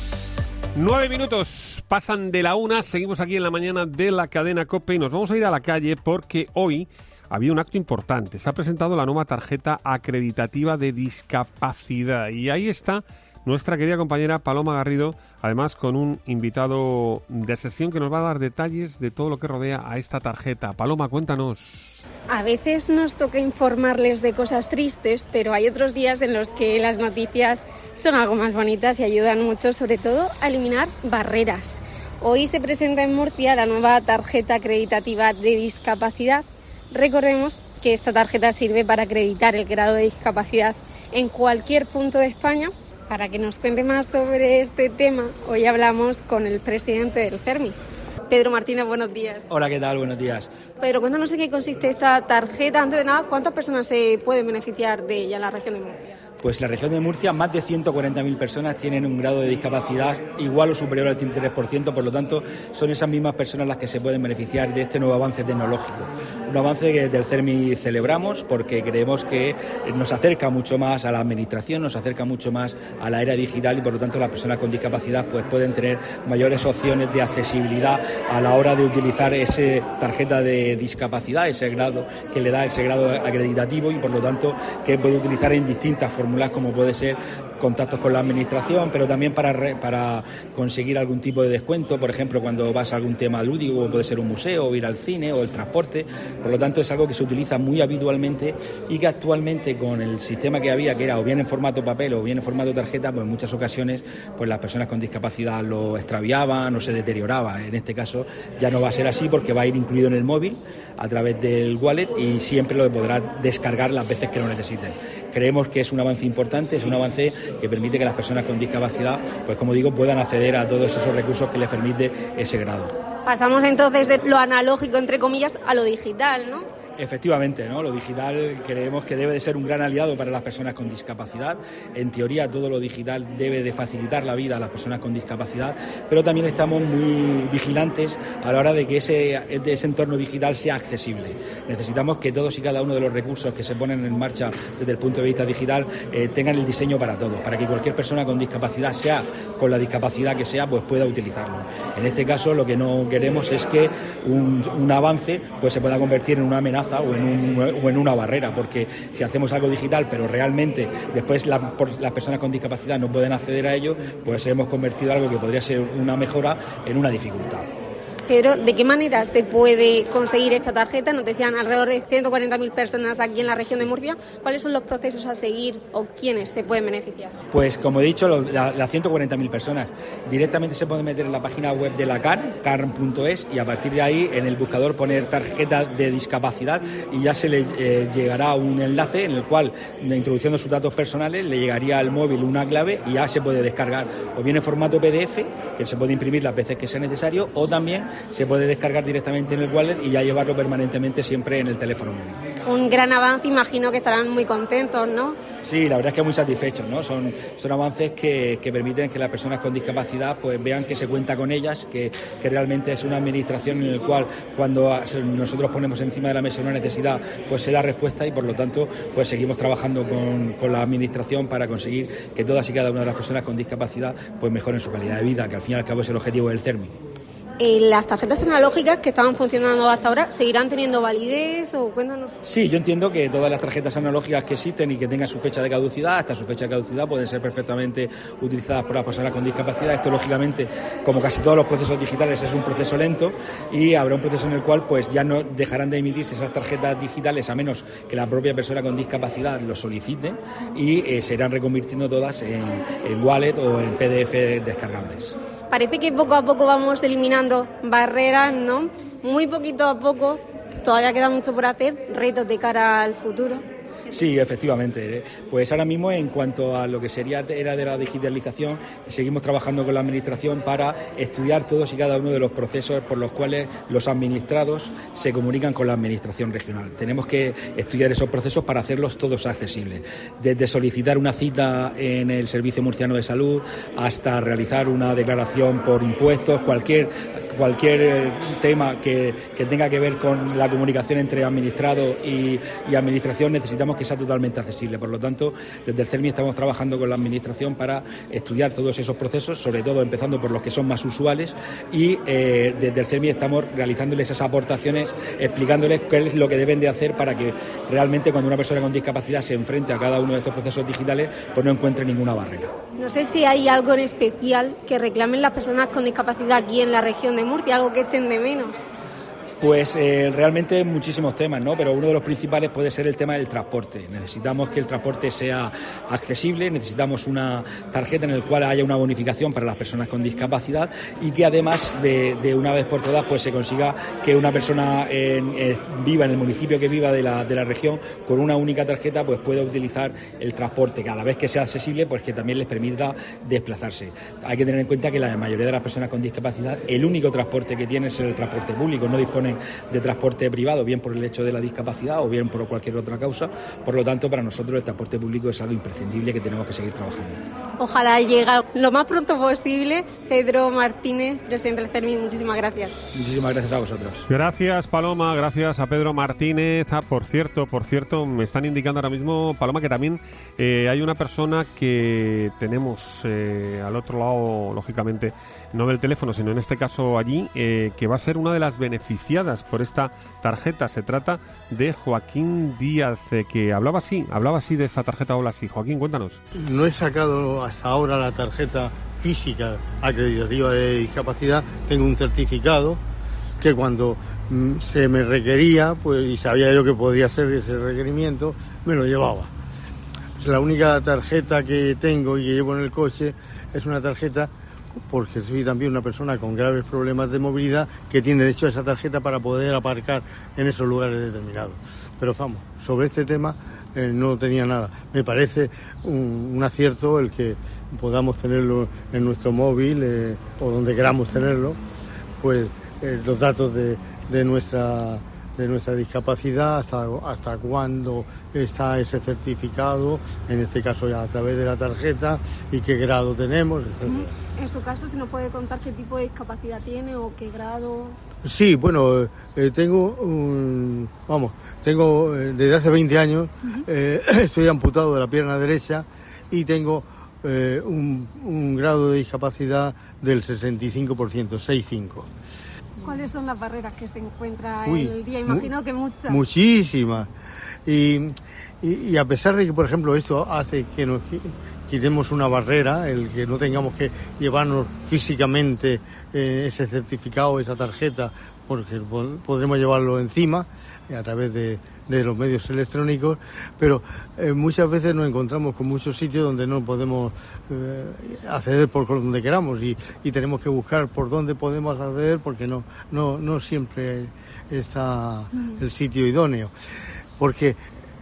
Nueve minutos pasan de la una, seguimos aquí en la mañana de la cadena COPE y nos vamos a ir a la calle porque hoy había un acto importante. Se ha presentado la nueva tarjeta acreditativa de discapacidad y ahí está nuestra querida compañera Paloma Garrido, además con un invitado de excepción que nos va a dar detalles de todo lo que rodea a esta tarjeta. Paloma, cuéntanos. A veces nos toca informarles de cosas tristes, pero hay otros días en los que las noticias son algo más bonitas y ayudan mucho, sobre todo, a eliminar barreras. Hoy se presenta en Murcia la nueva tarjeta acreditativa de discapacidad. Recordemos que esta tarjeta sirve para acreditar el grado de discapacidad en cualquier punto de España. Para que nos cuente más sobre este tema, hoy hablamos con el presidente del CERMI. Pedro Martínez, buenos días. Hola, ¿qué tal? Buenos días. Pedro, cuéntanos en qué consiste esta tarjeta. Antes de nada, ¿cuántas personas se pueden beneficiar de ella en la región de Murcia? Pues en la región de Murcia más de ciento cuarenta mil personas tienen un grado de discapacidad igual o superior al treinta y tres por ciento, por lo tanto son esas mismas personas las que se pueden beneficiar de este nuevo avance tecnológico. Un avance que desde el CERMI celebramos porque creemos que nos acerca mucho más a la administración, nos acerca mucho más a la era digital y por lo tanto las personas con discapacidad pues pueden tener mayores opciones de accesibilidad a la hora de utilizar esa tarjeta de discapacidad, ese grado que le da ese grado acreditativo y por lo tanto que puede utilizar en distintas formas como puede ser contactos con la administración, pero también para, re, para conseguir algún tipo de descuento, por ejemplo, cuando vas a algún tema lúdico, como puede ser un museo, o ir al cine, o el transporte. Por lo tanto, es algo que se utiliza muy habitualmente y que actualmente con el sistema que había, que era o bien en formato papel o bien en formato tarjeta, pues en muchas ocasiones pues las personas con discapacidad lo extraviaban o se deterioraba. En este caso ya no va a ser así porque va a ir incluido en el móvil a través del wallet y siempre lo podrá descargar las veces que lo necesiten. Creemos que es un avance importante, es un avance que permite que las personas con discapacidad, pues como digo, puedan acceder a todos esos recursos que les permite ese grado. Pasamos entonces de lo analógico, entre comillas, a lo digital, ¿no? Efectivamente, ¿no? Lo digital creemos que debe de ser un gran aliado para las personas con discapacidad. En teoría, todo lo digital debe de facilitar la vida a las personas con discapacidad, pero también estamos muy vigilantes a la hora de que ese, de ese entorno digital sea accesible. Necesitamos que todos y cada uno de los recursos que se ponen en marcha desde el punto de vista digital eh, tengan el diseño para todos, para que cualquier persona con discapacidad, sea con la discapacidad que sea, pues pueda utilizarlo. En este caso, lo que no queremos es que un, un avance pues se pueda convertir en una amenaza O en, un, o en una barrera, porque si hacemos algo digital pero realmente después la, por, las personas con discapacidad no pueden acceder a ello, pues hemos convertido algo que podría ser una mejora en una dificultad. Pero, ¿de qué manera se puede conseguir esta tarjeta? Nos decían alrededor de ciento cuarenta mil personas aquí en la región de Murcia. ¿Cuáles son los procesos a seguir o quiénes se pueden beneficiar? Pues, como he dicho, las la, la ciento cuarenta mil personas directamente se pueden meter en la página web de la C A R, carn punto es, y a partir de ahí en el buscador poner tarjeta de discapacidad y ya se le eh, llegará un enlace en el cual, introduciendo sus datos personales, le llegaría al móvil una clave y ya se puede descargar o bien en formato P D F, que se puede imprimir las veces que sea necesario, o también se puede descargar directamente en el wallet y ya llevarlo permanentemente siempre en el teléfono móvil. Un gran avance, imagino que estarán muy contentos, ¿no? Sí, la verdad es que muy satisfechos, ¿no? Son, son avances que, que permiten que las personas con discapacidad pues vean que se cuenta con ellas, que, que realmente es una administración en la cual cuando nosotros ponemos encima de la mesa una necesidad, pues se da respuesta y por lo tanto pues seguimos trabajando con, con la administración para conseguir que todas y cada una de las personas con discapacidad pues mejoren su calidad de vida, que al fin y al cabo es el objetivo del CERMI. Eh, ¿Las tarjetas analógicas que estaban funcionando hasta ahora seguirán teniendo validez o cuéntanos? Sí, yo entiendo que todas las tarjetas analógicas que existen y que tengan su fecha de caducidad, hasta su fecha de caducidad, pueden ser perfectamente utilizadas por las personas con discapacidad. Esto, lógicamente, como casi todos los procesos digitales, es un proceso lento y habrá un proceso en el cual pues ya no dejarán de emitirse esas tarjetas digitales a menos que la propia persona con discapacidad lo solicite y eh, se irán reconvirtiendo todas en, en wallet o en P D F descargables. Parece que poco a poco vamos eliminando barreras, ¿no? Muy poquito a poco, todavía queda mucho por hacer, retos de cara al futuro. Sí, efectivamente. Pues ahora mismo, en cuanto a lo que sería era de la digitalización, seguimos trabajando con la Administración para estudiar todos y cada uno de los procesos por los cuales los administrados se comunican con la Administración regional. Tenemos que estudiar esos procesos para hacerlos todos accesibles. Desde solicitar una cita en el Servicio Murciano de Salud hasta realizar una declaración por impuestos, cualquier cualquier tema que, que tenga que ver con la comunicación entre administrado y, y Administración, necesitamos queremos que sea totalmente accesible. Por lo tanto, desde el CERMI estamos trabajando con la Administración para estudiar todos esos procesos, sobre todo empezando por los que son más usuales, y eh, desde el CERMI estamos realizándoles esas aportaciones, explicándoles qué es lo que deben de hacer para que realmente cuando una persona con discapacidad se enfrente a cada uno de estos procesos digitales, pues no encuentre ninguna barrera. No sé si hay algo en especial que reclamen las personas con discapacidad aquí en la región de Murcia, algo que echen de menos. Pues eh, realmente muchísimos temas, ¿no? Pero uno de los principales puede ser el tema del transporte. Necesitamos que el transporte sea accesible, necesitamos una tarjeta en la cual haya una bonificación para las personas con discapacidad y que además de, de una vez por todas pues se consiga que una persona en, eh, viva en el municipio que viva de la, de la región con una única tarjeta pues pueda utilizar el transporte, que a la vez que sea accesible pues que también les permita desplazarse. Hay que tener en cuenta que la mayoría de las personas con discapacidad el único transporte que tienen es el transporte público, no disponen de transporte privado, bien por el hecho de la discapacidad o bien por cualquier otra causa. Por lo tanto, para nosotros el transporte público es algo imprescindible que tenemos que seguir trabajando. Ojalá llegue lo más pronto posible. Pedro Martínez, presidente del CERMI, muchísimas gracias. Muchísimas gracias a vosotros. Gracias, Paloma, gracias a Pedro Martínez. Ah, por cierto, por cierto, me están indicando ahora mismo, Paloma, que también eh, hay una persona que tenemos eh, al otro lado, lógicamente, no del teléfono, sino en este caso allí, eh, que va a ser una de las beneficiadas por esta tarjeta. Se trata de Joaquín Díaz, eh, que hablaba así, hablaba así de esta tarjeta. Hola, sí. Joaquín, cuéntanos. No he sacado hasta ahora la tarjeta física acreditativa de discapacidad. Tengo un certificado que cuando mm, se me requería, pues y sabía yo que podría ser ese requerimiento, me lo llevaba. Pues la única tarjeta que tengo y que llevo en el coche es una tarjeta, porque soy también una persona con graves problemas de movilidad que tiene derecho a esa tarjeta para poder aparcar en esos lugares determinados. Pero vamos, sobre este tema eh, no tenía nada. Me parece un, un acierto el que podamos tenerlo en nuestro móvil eh, o donde queramos tenerlo, pues eh, los datos de, de nuestra de nuestra discapacidad, hasta, hasta cuándo está ese certificado, en este caso ya a través de la tarjeta, y qué grado tenemos, etcétera. En su caso, si nos puede contar qué tipo de discapacidad tiene o qué grado. Sí, bueno, eh, tengo un, vamos, tengo eh, desde hace veinte años, uh-huh. eh, estoy amputado de la pierna derecha y tengo eh, un, un grado de discapacidad del sesenta y cinco por ciento, sesenta y cinco. ¿Cuáles son las barreras que se encuentra Uy, en el día? Imagino mu- que muchas. Muchísimas. Y, y, y a pesar de que, por ejemplo, esto hace que nos quitemos una barrera, el que no tengamos que llevarnos físicamente eh, ese certificado, esa tarjeta, porque podremos llevarlo encima a través de, de los medios electrónicos, pero eh, muchas veces nos encontramos con muchos sitios donde no podemos eh, acceder por donde queramos y, y tenemos que buscar por dónde podemos acceder porque no, no, no siempre está el sitio idóneo. Porque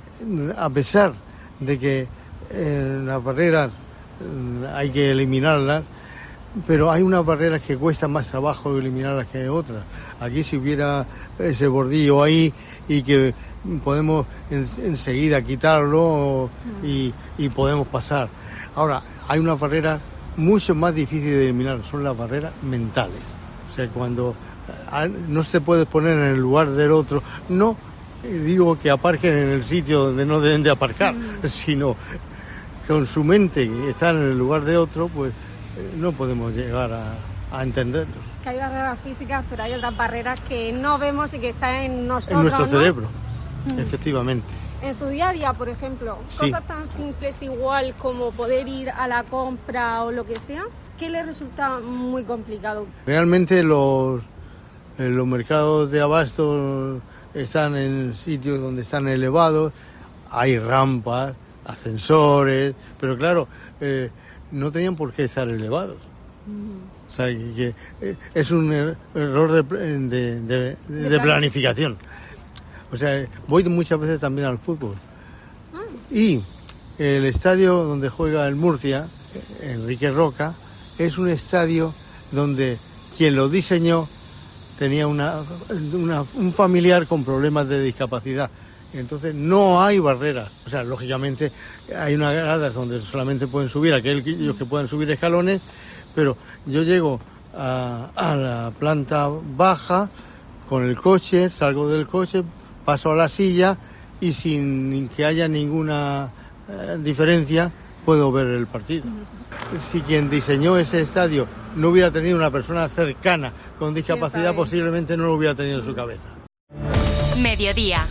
a pesar de que eh, las barreras eh, hay que eliminarlas, pero hay unas barreras que cuestan más trabajo eliminarlas que otras. Aquí si hubiera ese bordillo ahí y que podemos en, enseguida quitarlo y, y podemos pasar. Ahora, hay unas barreras mucho más difíciles de eliminar, son las barreras mentales. O sea, cuando no se puede poner en el lugar del otro, no digo que aparquen en el sitio donde no deben de aparcar, mm. sino con su mente estar en el lugar de otro, pues no podemos llegar a, a entenderlo. Que hay barreras físicas, pero hay otras barreras que no vemos y que están en nosotros, en nuestro ¿no? cerebro, mm. efectivamente. En su día a día, por ejemplo, sí. cosas tan simples igual como poder ir a la compra o lo que sea, ¿qué le resulta muy complicado? Realmente los, los mercados de abasto están en sitios donde están elevados, hay rampas, ascensores, pero claro, eh, no tenían por qué estar elevados. Mm. O sea, que, que es un er- error de, de, de, de, de planificación. O sea, voy muchas veces también al fútbol. Ah. Y el estadio donde juega el Murcia, Enrique Roca, es un estadio donde quien lo diseñó tenía una, una, un familiar con problemas de discapacidad. Entonces no hay barreras. O sea, lógicamente hay unas gradas donde solamente pueden subir aquellos que puedan subir escalones, pero yo llego a, a la planta baja con el coche, salgo del coche, paso a la silla y sin que haya ninguna eh, diferencia puedo ver el partido. Si quien diseñó ese estadio no hubiera tenido una persona cercana con discapacidad, posiblemente no lo hubiera tenido en su cabeza. Mediodía.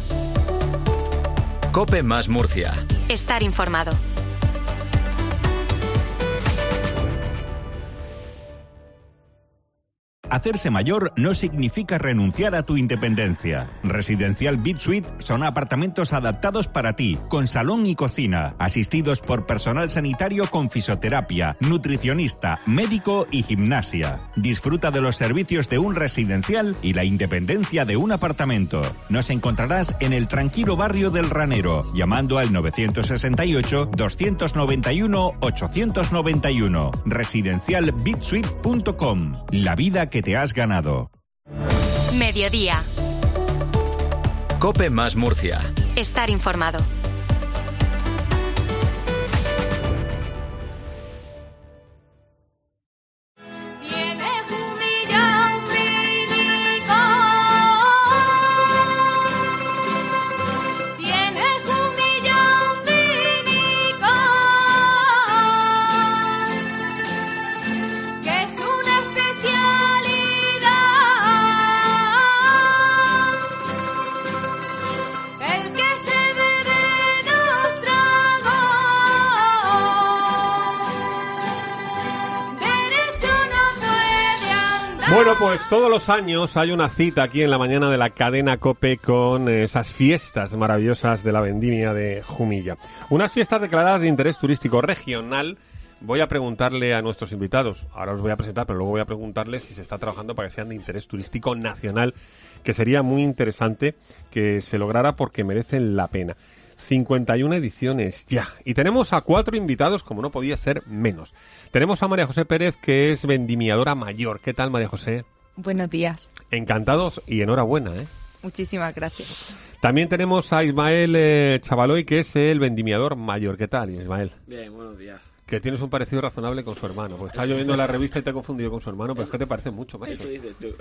COPE más Murcia. Estar informado. Hacerse mayor no significa renunciar a tu independencia. Residencial Beat Suite son apartamentos adaptados para ti, con salón y cocina, asistidos por personal sanitario con fisioterapia, nutricionista, médico y gimnasia. Disfruta de los servicios de un residencial y la independencia de un apartamento. Nos encontrarás en el tranquilo barrio del Ranero, llamando al nueve seis ocho, dos nueve uno, ocho nueve uno. residencial beat suite punto com. La vida que te has ganado. Mediodía. COPE más Murcia. Estar informado. Bueno, pues todos los años hay una cita aquí en la mañana de la cadena COPE con esas fiestas maravillosas de la vendimia de Jumilla. Unas fiestas declaradas de interés turístico regional. Voy a preguntarle a nuestros invitados, ahora os voy a presentar, pero luego voy a preguntarles si se está trabajando para que sean de interés turístico nacional, que sería muy interesante que se lograra porque merecen la pena. cincuenta y una ediciones ya. Y tenemos a cuatro invitados, como no podía ser menos. Tenemos a María José Pérez, que es vendimiadora mayor. ¿Qué tal, María José? Buenos días. Encantados y enhorabuena, ¿eh? Muchísimas gracias. También tenemos a Ismael eh, Chavaloy, que es el vendimiador mayor. ¿Qué tal, Ismael? Bien, buenos días. Que tienes un parecido razonable con su hermano. Porque estaba yo viendo la revista y te he confundido con su hermano, pero es que te parece mucho, macho. Eso dices tú.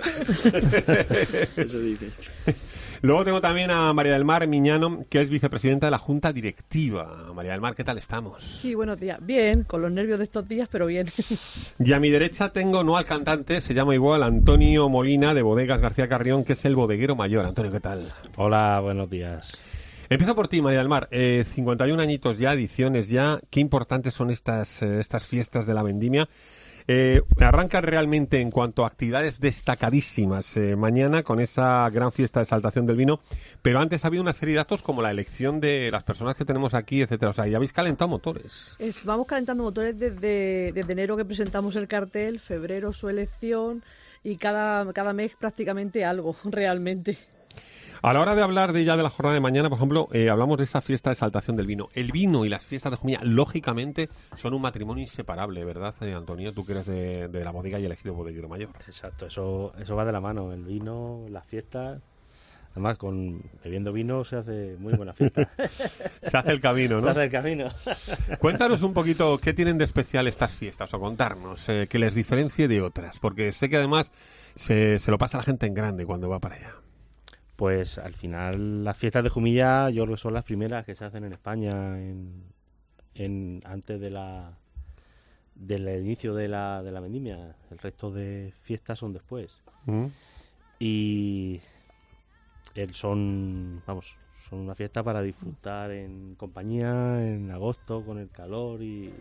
Eso dices. Luego tengo también a María del Mar Miñano, que es vicepresidenta de la Junta Directiva. María del Mar, ¿qué tal estamos? Sí, buenos días. Bien, con los nervios de estos días, pero bien. Y a mi derecha tengo, no al cantante, se llama igual, Antonio Molina, de Bodegas García Carrión, que es el bodeguero mayor. Antonio, ¿qué tal? Hola, buenos días. Empiezo por ti, María del Mar. Eh, cincuenta y un añitos ya, ediciones ya. Qué importantes son estas, eh, estas fiestas de la vendimia. Eh, arrancan realmente en cuanto a actividades destacadísimas eh, mañana con esa gran fiesta de exaltación del vino, pero antes había una serie de actos como la elección de las personas que tenemos aquí, etcétera. O sea, ya habéis calentado motores. Eh, vamos calentando motores desde, desde enero que presentamos el cartel, febrero su elección y cada, cada mes prácticamente algo, realmente. A la hora de hablar de ya de la jornada de mañana, por ejemplo, eh, hablamos de esa fiesta de exaltación del vino. El vino y las fiestas de Jumilla, lógicamente, son un matrimonio inseparable, ¿verdad, eh, Antonio? Tú que eres de, de la bodega y elegido bodeguero mayor. Exacto, eso eso va de la mano, el vino, las fiestas. Además, con bebiendo vino se hace muy buena fiesta. Se hace el camino, ¿no? Se hace el camino. Cuéntanos un poquito qué tienen de especial estas fiestas, o contarnos, eh, que les diferencie de otras, porque sé que además se, se lo pasa a la gente en grande cuando va para allá. Pues al final las fiestas de Jumilla yo creo que son las primeras que se hacen en España en, en antes de la del inicio de la, de la vendimia. El resto de fiestas son después. Mm. Y el son, vamos, son una fiesta para disfrutar en compañía, en agosto, con el calor y,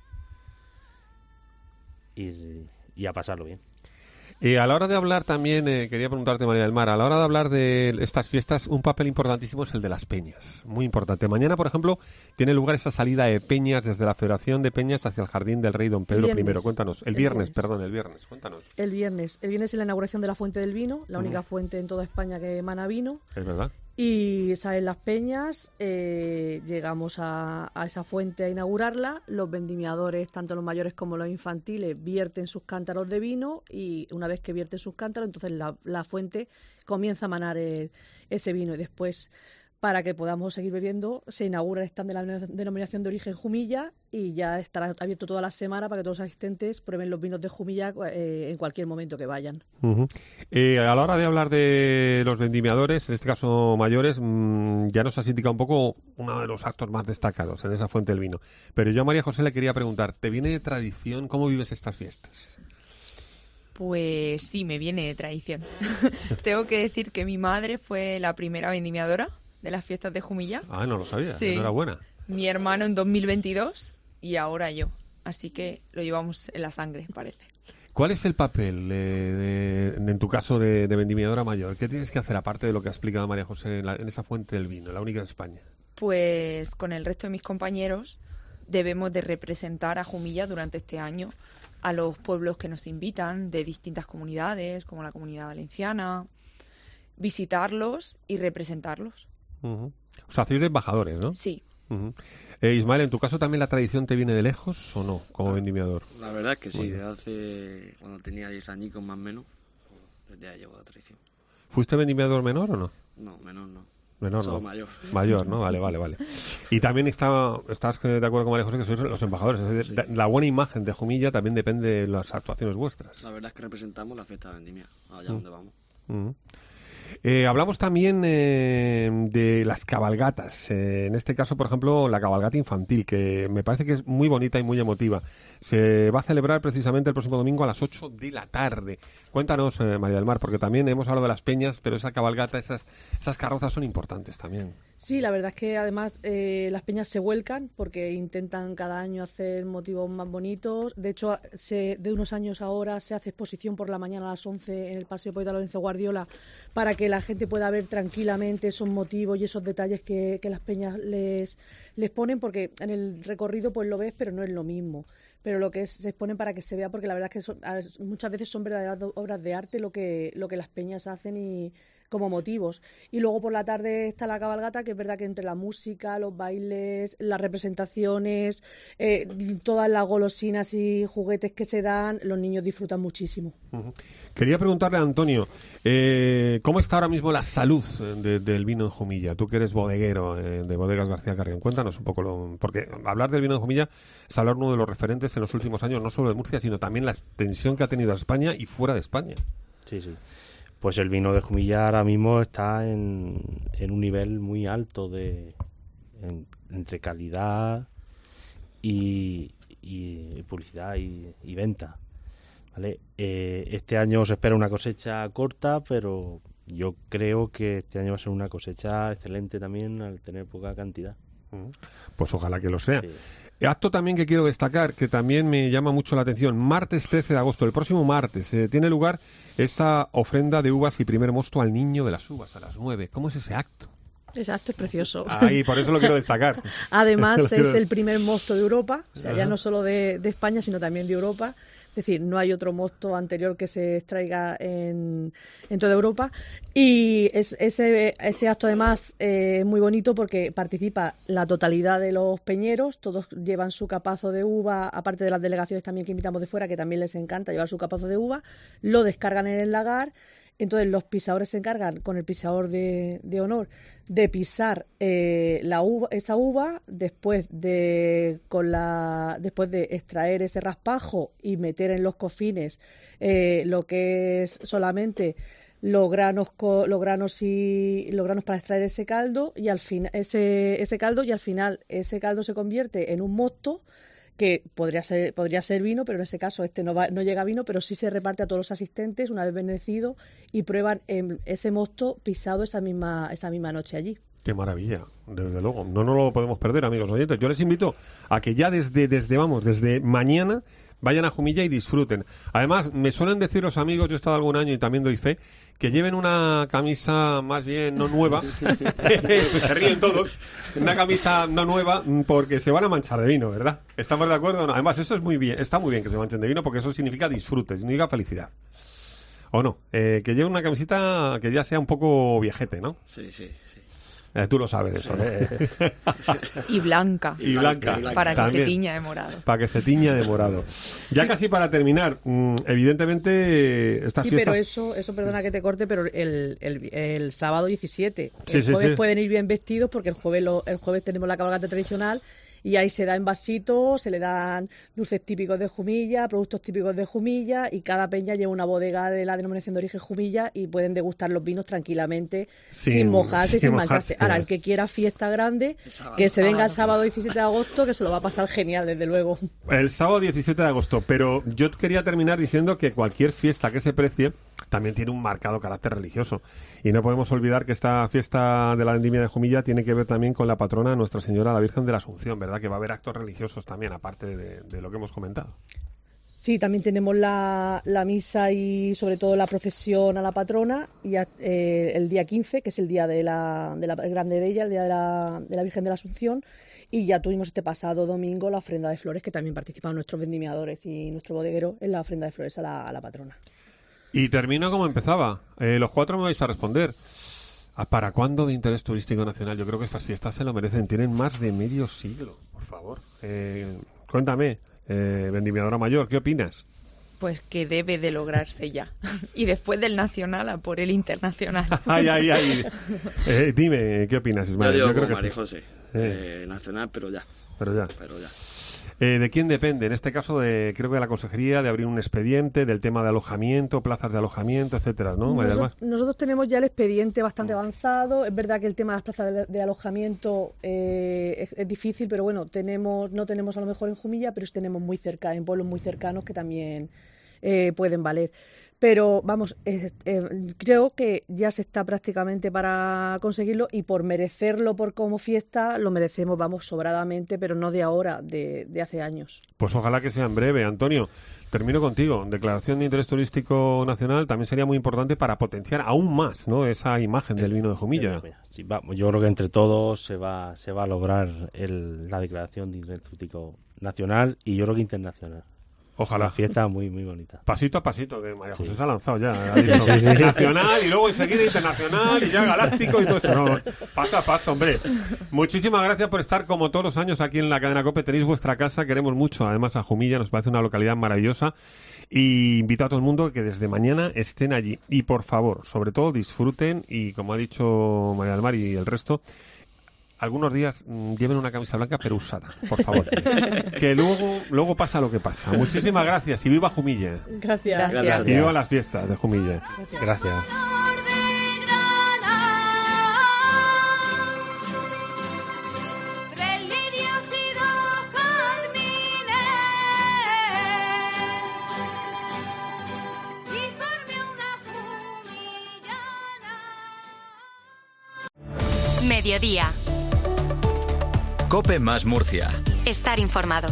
y, y a pasarlo bien. Eh, a la hora de hablar también, eh, quería preguntarte, María del Mar, a la hora de hablar de estas fiestas, un papel importantísimo es el de las peñas, muy importante. Mañana, por ejemplo, tiene lugar esa salida de peñas desde la Federación de Peñas hacia el Jardín del Rey Don Pedro primero. Cuéntanos, el, el viernes, viernes, perdón, el viernes, cuéntanos. El viernes, el viernes es la inauguración de la Fuente del Vino, la única uh-huh. fuente en toda España que emana vino. Es verdad. Y salen las peñas, eh, llegamos a, a esa fuente a inaugurarla, los vendimiadores, tanto los mayores como los infantiles, vierten sus cántaros de vino y una vez que vierten sus cántaros, entonces la, la fuente comienza a manar el, ese vino y después para que podamos seguir bebiendo. Se inaugura el stand de la denominación de origen Jumilla y ya estará abierto toda la semana para que todos los asistentes prueben los vinos de Jumilla eh, en cualquier momento que vayan. Uh-huh. Eh, a la hora de hablar de los vendimiadores, en este caso mayores, mmm, ya nos has indicado un poco uno de los actos más destacados en esa fuente del vino. Pero yo a María José le quería preguntar, ¿te viene de tradición? ¿Cómo vives estas fiestas? Pues sí, me viene de tradición. Tengo que decir que mi madre fue la primera vendimiadora de las fiestas de Jumilla. Ah, no lo sabía. Sí. Enhorabuena. Mi hermano en dos mil veintidós y ahora yo. Así que lo llevamos en la sangre, parece. ¿Cuál es el papel, eh, de, de, en tu caso, de, de vendimiadora mayor? ¿Qué tienes que hacer, aparte de lo que ha explicado María José en, la, en esa fuente del vino, la única de España? Pues con el resto de mis compañeros debemos de representar a Jumilla durante este año a los pueblos que nos invitan de distintas comunidades, como la Comunidad Valenciana, visitarlos y representarlos. Uh-huh. O sea, hacéis de embajadores, ¿no? Sí. Uh-huh. eh, Ismael, ¿en tu caso también la tradición te viene de lejos o no, como ah, vendimiador? La verdad es que sí, desde hace, cuando tenía diez añicos más o menos, pues desde ahí llevo la tradición. ¿Fuiste vendimiador menor o no? No, menor no. Menor Solo no. mayor. Mayor, ¿no? Vale, vale, vale. Y también está, estás de acuerdo con María José que sois los embajadores. Es decir, sí. La buena imagen de Jumilla también depende de las actuaciones vuestras. La verdad es que representamos la fiesta de vendimia, allá mm. donde vamos. Mm. Eh, hablamos también eh, de las cabalgatas. Eh, en este caso, por ejemplo, la cabalgata infantil, que me parece que es muy bonita y muy emotiva. Se va a celebrar precisamente el próximo domingo a las ocho de la tarde. Cuéntanos, eh, María del Mar, porque también hemos hablado de las peñas, pero esa cabalgata, esas, esas carrozas son importantes también. Sí, la verdad es que además eh, las peñas se vuelcan porque intentan cada año hacer motivos más bonitos. De hecho, se, de unos años ahora se hace exposición por la mañana a las once en el Paseo Poeta Lorenzo Guardiola para que la gente pueda ver tranquilamente esos motivos y esos detalles que, que las peñas les, les ponen, porque en el recorrido pues lo ves, pero no es lo mismo. Pero lo que es, se exponen para que se vea, porque la verdad es que son, muchas veces son verdaderas obras de arte lo que, lo que las peñas hacen y como motivos. Y luego por la tarde está la cabalgata, que es verdad que entre la música, los bailes, las representaciones, eh, todas las golosinas y juguetes que se dan, los niños disfrutan muchísimo. Uh-huh. Quería preguntarle a Antonio, eh, ¿cómo está ahora mismo la salud de, del vino en Jumilla? Tú que eres bodeguero eh, de Bodegas García Carrión, cuéntanos un poco, lo, porque hablar del vino en Jumilla es hablar uno de los referentes en los últimos años, no solo de Murcia, sino también la extensión que ha tenido a España y fuera de España. Sí, sí. Pues el vino de Jumilla ahora mismo está en, en un nivel muy alto de en, entre calidad y, y publicidad y, y venta. ¿Vale? Eh, este año se espera una cosecha corta, pero yo creo que este año va a ser una cosecha excelente también al tener poca cantidad. Pues ojalá que lo sea. Sí. Acto también que quiero destacar, que también me llama mucho la atención, martes trece de agosto, el próximo martes, eh, tiene lugar esa ofrenda de uvas y primer mosto al niño de las uvas a las nueve. ¿Cómo es ese acto? Ese acto es precioso. Ahí, por eso lo quiero destacar. Además es el primer mosto de Europa, o sea, Ajá. ya no solo de, de España, sino también de Europa. Es decir, no hay otro mosto anterior que se extraiga en, en toda Europa. Y es, ese, ese acto además es eh, muy bonito porque participa la totalidad de los peñeros, todos llevan su capazo de uva, aparte de las delegaciones también que invitamos de fuera, que también les encanta llevar su capazo de uva, lo descargan en el lagar. Entonces los pisadores se encargan con el pisador de, de honor de pisar eh, la uva, esa uva, después de con la después de extraer ese raspajo y meter en los cofines eh, lo que es solamente los granos co, los granos y los granos para extraer ese caldo y al fin ese ese caldo y al final ese caldo se convierte en un mosto que podría ser podría ser vino, pero en ese caso este no va, no llega a vino, pero sí se reparte a todos los asistentes una vez bendecido y prueban eh, ese mosto pisado esa misma esa misma noche allí. Qué maravilla, desde luego. No nos lo podemos perder, amigos oyentes. Yo les invito a que ya desde, desde vamos, desde mañana vayan a Jumilla y disfruten. Además, me suelen decir los amigos, yo he estado algún año y también doy fe, que lleven una camisa más bien no nueva, pues se ríen todos, una camisa no nueva porque se van a manchar de vino, ¿verdad? ¿Estamos de acuerdo? No, además, eso es muy bien, está muy bien que se manchen de vino porque eso significa disfrute, significa felicidad. ¿O no? Eh, que lleven una camisita que ya sea un poco viejete, ¿no? Sí, sí, sí. Eh, tú lo sabes eso, ¿no? Y blanca. Y blanca. Para que También. se tiña de morado. Para que se tiña de morado. Ya Sí. casi para terminar, mm, evidentemente estas Sí, fiestas... pero eso, eso perdona que te corte, pero el, el, el sábado diecisiete, Sí, el sí, jueves sí. pueden ir bien vestidos porque el jueves, lo, el jueves tenemos la cabalgata tradicional y ahí se da en vasitos, se le dan dulces típicos de Jumilla, productos típicos de Jumilla y cada peña lleva una bodega de la denominación de origen Jumilla y pueden degustar los vinos tranquilamente, sin, Sin- mojarse, sin sin mojarse, mancharse. Ahora, claro. el que quiera fiesta grande, que se venga el sábado diecisiete de agosto, que se lo va a pasar genial, desde luego. El sábado diecisiete de agosto, pero yo quería terminar diciendo que cualquier fiesta que se precie también tiene un marcado carácter religioso. Y no podemos olvidar que esta fiesta de la vendimia de Jumilla tiene que ver también con la patrona Nuestra Señora la Virgen de la Asunción, ¿verdad? Que va a haber actos religiosos también, aparte de, de lo que hemos comentado. Sí, también tenemos la, la misa y sobre todo la procesión a la patrona y a- eh, el día quince, que es el día de la, de la grande de ella, el día de la, de la Virgen de la Asunción, y ya tuvimos este pasado domingo la ofrenda de flores, que también participan nuestros vendimiadores y nuestro bodeguero en la ofrenda de flores a la, a la patrona. Y termino como empezaba. Eh, los cuatro me vais a responder. ¿A ¿Para cuándo de interés turístico nacional? Yo creo que estas fiestas se lo merecen. Tienen más de medio siglo, por favor. Eh, cuéntame, eh, vendimiadora mayor, ¿qué opinas? Pues que debe de lograrse ya. Y después del nacional a por el internacional. Ay, ay, ay. Eh, dime, ¿qué opinas, Yo Ismael? digo creo como que María sí. José, Eh, eh, nacional, pero ya. pero ya. Pero ya. Eh, ¿De quién depende? En este caso, de creo que de la consejería, de abrir un expediente, del tema de alojamiento, plazas de alojamiento, etcétera, ¿no? María del Mar? Nosotros, nosotros tenemos ya el expediente bastante avanzado. Es verdad que el tema de las plazas de, de alojamiento eh, es, es difícil, pero bueno, tenemos no tenemos a lo mejor en Jumilla, pero sí tenemos muy cerca, en pueblos muy cercanos que también eh, pueden valer. Pero vamos, eh, eh, creo que ya se está prácticamente para conseguirlo y por merecerlo por como fiesta lo merecemos, vamos, sobradamente, pero no de ahora, de, de hace años. Pues ojalá que sea en breve. Antonio, termino contigo. Declaración de interés turístico nacional también sería muy importante para potenciar aún más, ¿no?, esa imagen del vino de Jumilla. Sí, vamos, yo creo que entre todos se va, se va a lograr el, la declaración de interés turístico nacional y yo creo que internacional. Ojalá. Una fiesta muy, muy bonita. Pasito a pasito, que María José Sí. se ha lanzado ya. Ha dicho Sí, sí, sí. nacional y luego enseguida internacional y ya galáctico y todo esto. No, paso a paso, hombre. Muchísimas gracias por estar como todos los años aquí en la cadena COPE. Tenéis vuestra casa, queremos mucho además a Jumilla, nos parece una localidad maravillosa. Y invito a todo el mundo que desde mañana estén allí. Y por favor, sobre todo disfruten y, como ha dicho María del Mar y el resto, algunos días mmm, lleven una camisa blanca pero usada, por favor. Que luego, luego pasa lo que pasa. Muchísimas gracias y viva Jumilla. Gracias. Gracias. Y viva las fiestas de Jumilla. Gracias. Mediodía. Cope más Murcia. Estar informado.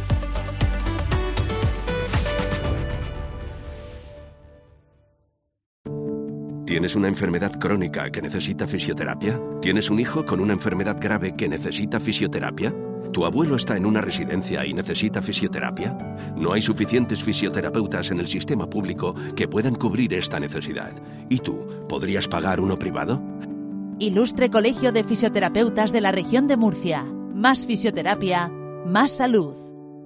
¿Tienes una enfermedad crónica que necesita fisioterapia? ¿Tienes un hijo con una enfermedad grave que necesita fisioterapia? ¿Tu abuelo está en una residencia y necesita fisioterapia? No hay suficientes fisioterapeutas en el sistema público que puedan cubrir esta necesidad. ¿Y tú, podrías pagar uno privado? Ilustre Colegio de Fisioterapeutas de la Región de Murcia. Más fisioterapia, más salud.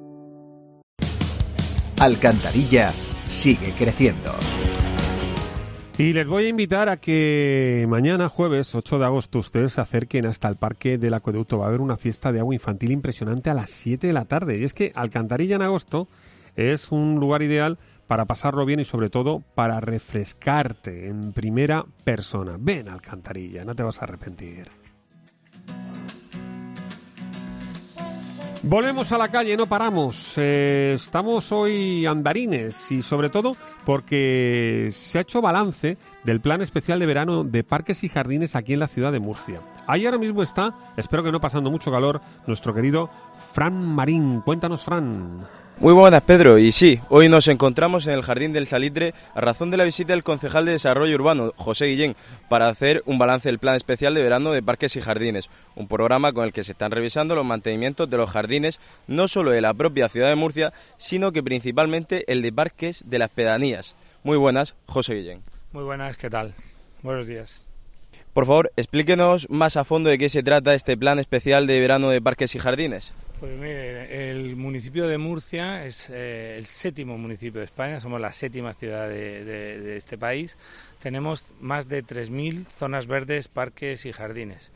Alcantarilla sigue creciendo. Y les voy a invitar a que mañana, jueves ocho de agosto, ustedes se acerquen hasta el Parque del Acueducto. Va a haber una fiesta de agua infantil impresionante a las siete de la tarde. Y es que Alcantarilla en agosto es un lugar ideal para pasarlo bien y sobre todo para refrescarte en primera persona. Ven a Alcantarilla, no te vas a arrepentir. Volvemos a la calle, no paramos. Eh, estamos hoy andarines y sobre todo porque se ha hecho balance del plan especial de verano de parques y jardines aquí en la ciudad de Murcia. Ahí ahora mismo está, espero que no pasando mucho calor, nuestro querido Fran Marín. Cuéntanos, Fran. Muy buenas, Pedro, y sí, hoy nos encontramos en el Jardín del Salitre a razón de la visita del concejal de Desarrollo Urbano, José Guillén, para hacer un balance del plan especial de verano de parques y jardines, un programa con el que se están revisando los mantenimientos de los jardines, no solo de la propia ciudad de Murcia, sino que principalmente el de parques de las pedanías. Muy buenas, José Guillén. Muy buenas, ¿qué tal? Buenos días. Por favor, explíquenos más a fondo de qué se trata este plan especial de verano de Parques y Jardines. Pues mire, el municipio de Murcia es eh, el séptimo municipio de España, somos la séptima ciudad de, de, de este país. Tenemos más de tres mil zonas verdes, parques y jardines.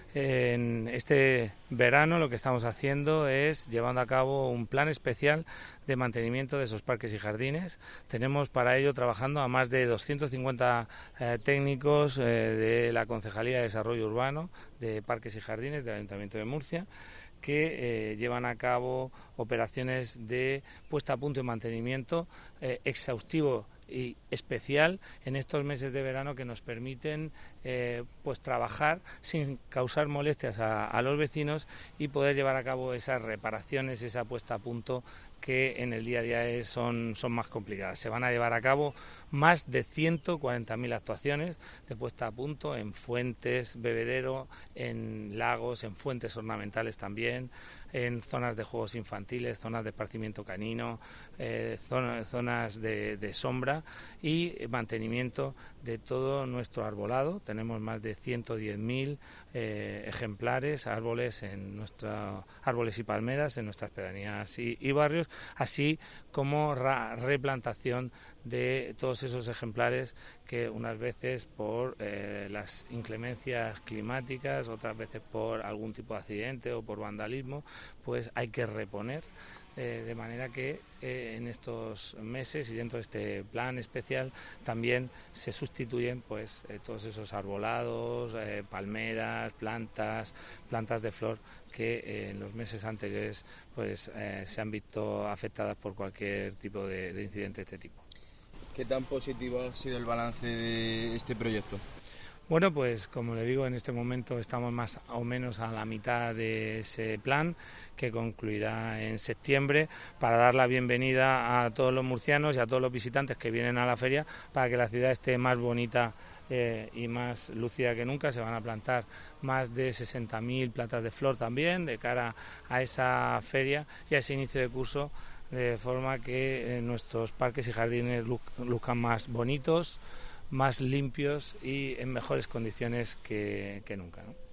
En este verano lo que estamos haciendo es llevando a cabo un plan especial de mantenimiento de esos parques y jardines. Tenemos para ello trabajando a más de doscientos cincuenta eh, técnicos eh, de la Concejalía de Desarrollo Urbano de Parques y Jardines del Ayuntamiento de Murcia, que eh, llevan a cabo operaciones de puesta a punto y mantenimiento eh, exhaustivo y especial en estos meses de verano, que nos permiten eh, pues trabajar sin causar molestias a, a los vecinos y poder llevar a cabo esas reparaciones, esa puesta a punto que en el día a día es, son, son más complicadas. Se van a llevar a cabo más de ciento cuarenta mil actuaciones de puesta a punto en fuentes, bebedero, en lagos, en fuentes ornamentales también, en zonas de juegos infantiles, zonas de esparcimiento canino, eh, zona, zonas de, de sombra y mantenimiento de todo nuestro arbolado. Tenemos más de ciento diez mil eh, ejemplares, árboles en nuestra, árboles y palmeras en nuestras pedanías y, y barrios, así como ra, replantación de todos esos ejemplares que unas veces por eh, las inclemencias climáticas, otras veces por algún tipo de accidente o por vandalismo, pues hay que reponer. Eh, de manera que eh, en estos meses y dentro de este plan especial también se sustituyen pues eh, todos esos arbolados, eh, palmeras, plantas, plantas de flor que eh, en los meses anteriores pues eh, se han visto afectadas por cualquier tipo de, de incidente de este tipo. ¿Qué tan positivo ha sido el balance de este proyecto? Bueno, pues como le digo, en este momento estamos más o menos a la mitad de ese plan, que concluirá en septiembre, para dar la bienvenida a todos los murcianos y a todos los visitantes que vienen a la feria, para que la ciudad esté más bonita eh, y más lúcida que nunca. Se van a plantar más de sesenta mil plantas de flor también de cara a esa feria y a ese inicio de curso, de forma que eh, nuestros parques y jardines luz, luzcan más bonitos, más limpios y en mejores condiciones que, que nunca, ¿no?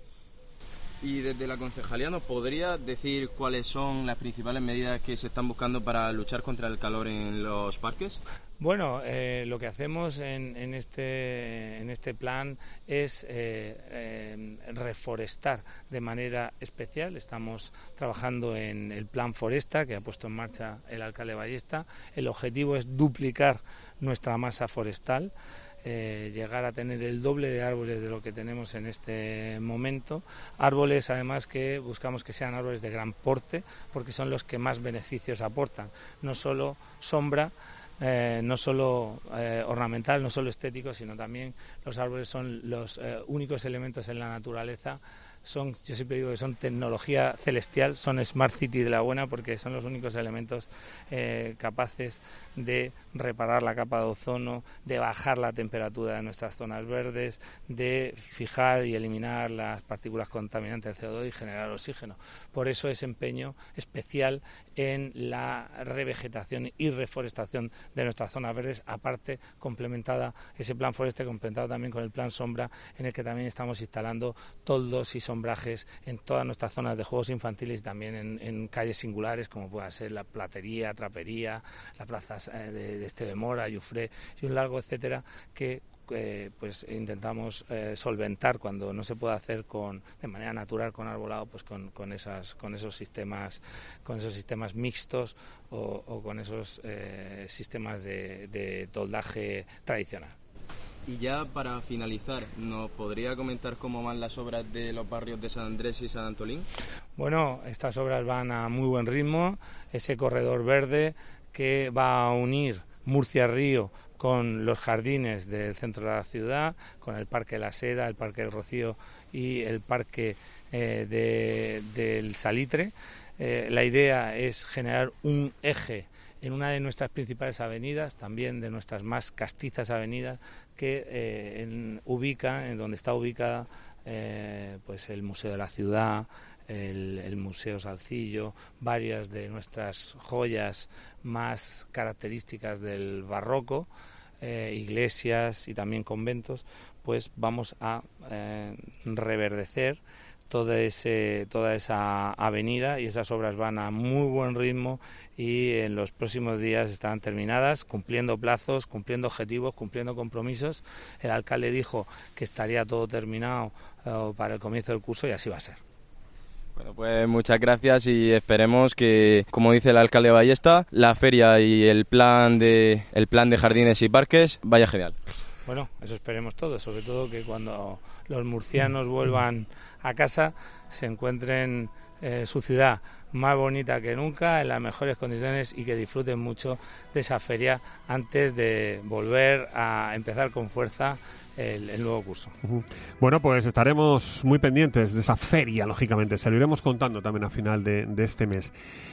Y desde la concejalía, ¿nos podría decir cuáles son las principales medidas que se están buscando para luchar contra el calor en los parques? Bueno, eh, lo que hacemos en, en, este, en este plan es eh, eh, reforestar de manera especial. Estamos trabajando en el plan Foresta que ha puesto en marcha el alcalde Ballesta. El objetivo es duplicar nuestra masa forestal, Eh, llegar a tener el doble de árboles de lo que tenemos en este momento. Árboles además que buscamos que sean árboles de gran porte, porque son los que más beneficios aportan, no solo sombra, eh, no solo eh, ornamental, no solo estético, sino también los árboles son los eh, únicos elementos en la naturaleza. Son, yo siempre digo que son tecnología celestial, son Smart City de la buena, porque son los únicos elementos eh, capaces de reparar la capa de ozono, de bajar la temperatura de nuestras zonas verdes, de fijar y eliminar las partículas contaminantes del C O dos y generar oxígeno. Por eso ese empeño especial en la revegetación y reforestación de nuestras zonas verdes, aparte complementada, ese plan Foreste complementado también con el plan Sombra, en el que también estamos instalando toldos y sombrajes en todas nuestras zonas de juegos infantiles y también en, en calles singulares, como pueda ser la Platería, Trapería, la plaza eh, de, de Esteve Mora, Jufré y un largo etcétera, que eh, pues intentamos eh, solventar cuando no se puede hacer con de manera natural con arbolado, pues con, con esas con esos sistemas con esos sistemas mixtos o, o con esos eh, sistemas de, de toldaje tradicional. Y ya para finalizar, ¿nos podría comentar cómo van las obras de los barrios de San Andrés y San Antolín? Bueno, estas obras van a muy buen ritmo. Ese corredor verde que va a unir Murcia-Río con los jardines del centro de la ciudad, con el Parque de la Seda, el Parque del Rocío y el Parque eh, de, del Salitre. Eh, la idea es generar un eje en una de nuestras principales avenidas, también de nuestras más castizas avenidas, que eh, en, ubica, en donde está ubicada eh, pues el Museo de la Ciudad, el, el Museo Salcillo, varias de nuestras joyas más características del barroco, eh, iglesias y también conventos, pues vamos a eh, reverdecer todo ese, toda esa avenida, y esas obras van a muy buen ritmo y en los próximos días estarán terminadas, cumpliendo plazos, cumpliendo objetivos, cumpliendo compromisos. El alcalde dijo que estaría todo terminado uh, para el comienzo del curso y así va a ser. Bueno, pues muchas gracias y esperemos que, como dice el alcalde Ballesta, la feria y el plan de el plan de jardines y parques vaya genial. Bueno, eso esperemos todos, sobre todo que cuando los murcianos vuelvan a casa se encuentren eh, su ciudad más bonita que nunca, en las mejores condiciones, y que disfruten mucho de esa feria antes de volver a empezar con fuerza el, el nuevo curso. Uh-huh. Bueno, pues estaremos muy pendientes de esa feria, lógicamente. Se lo iremos contando también a final de, de este mes.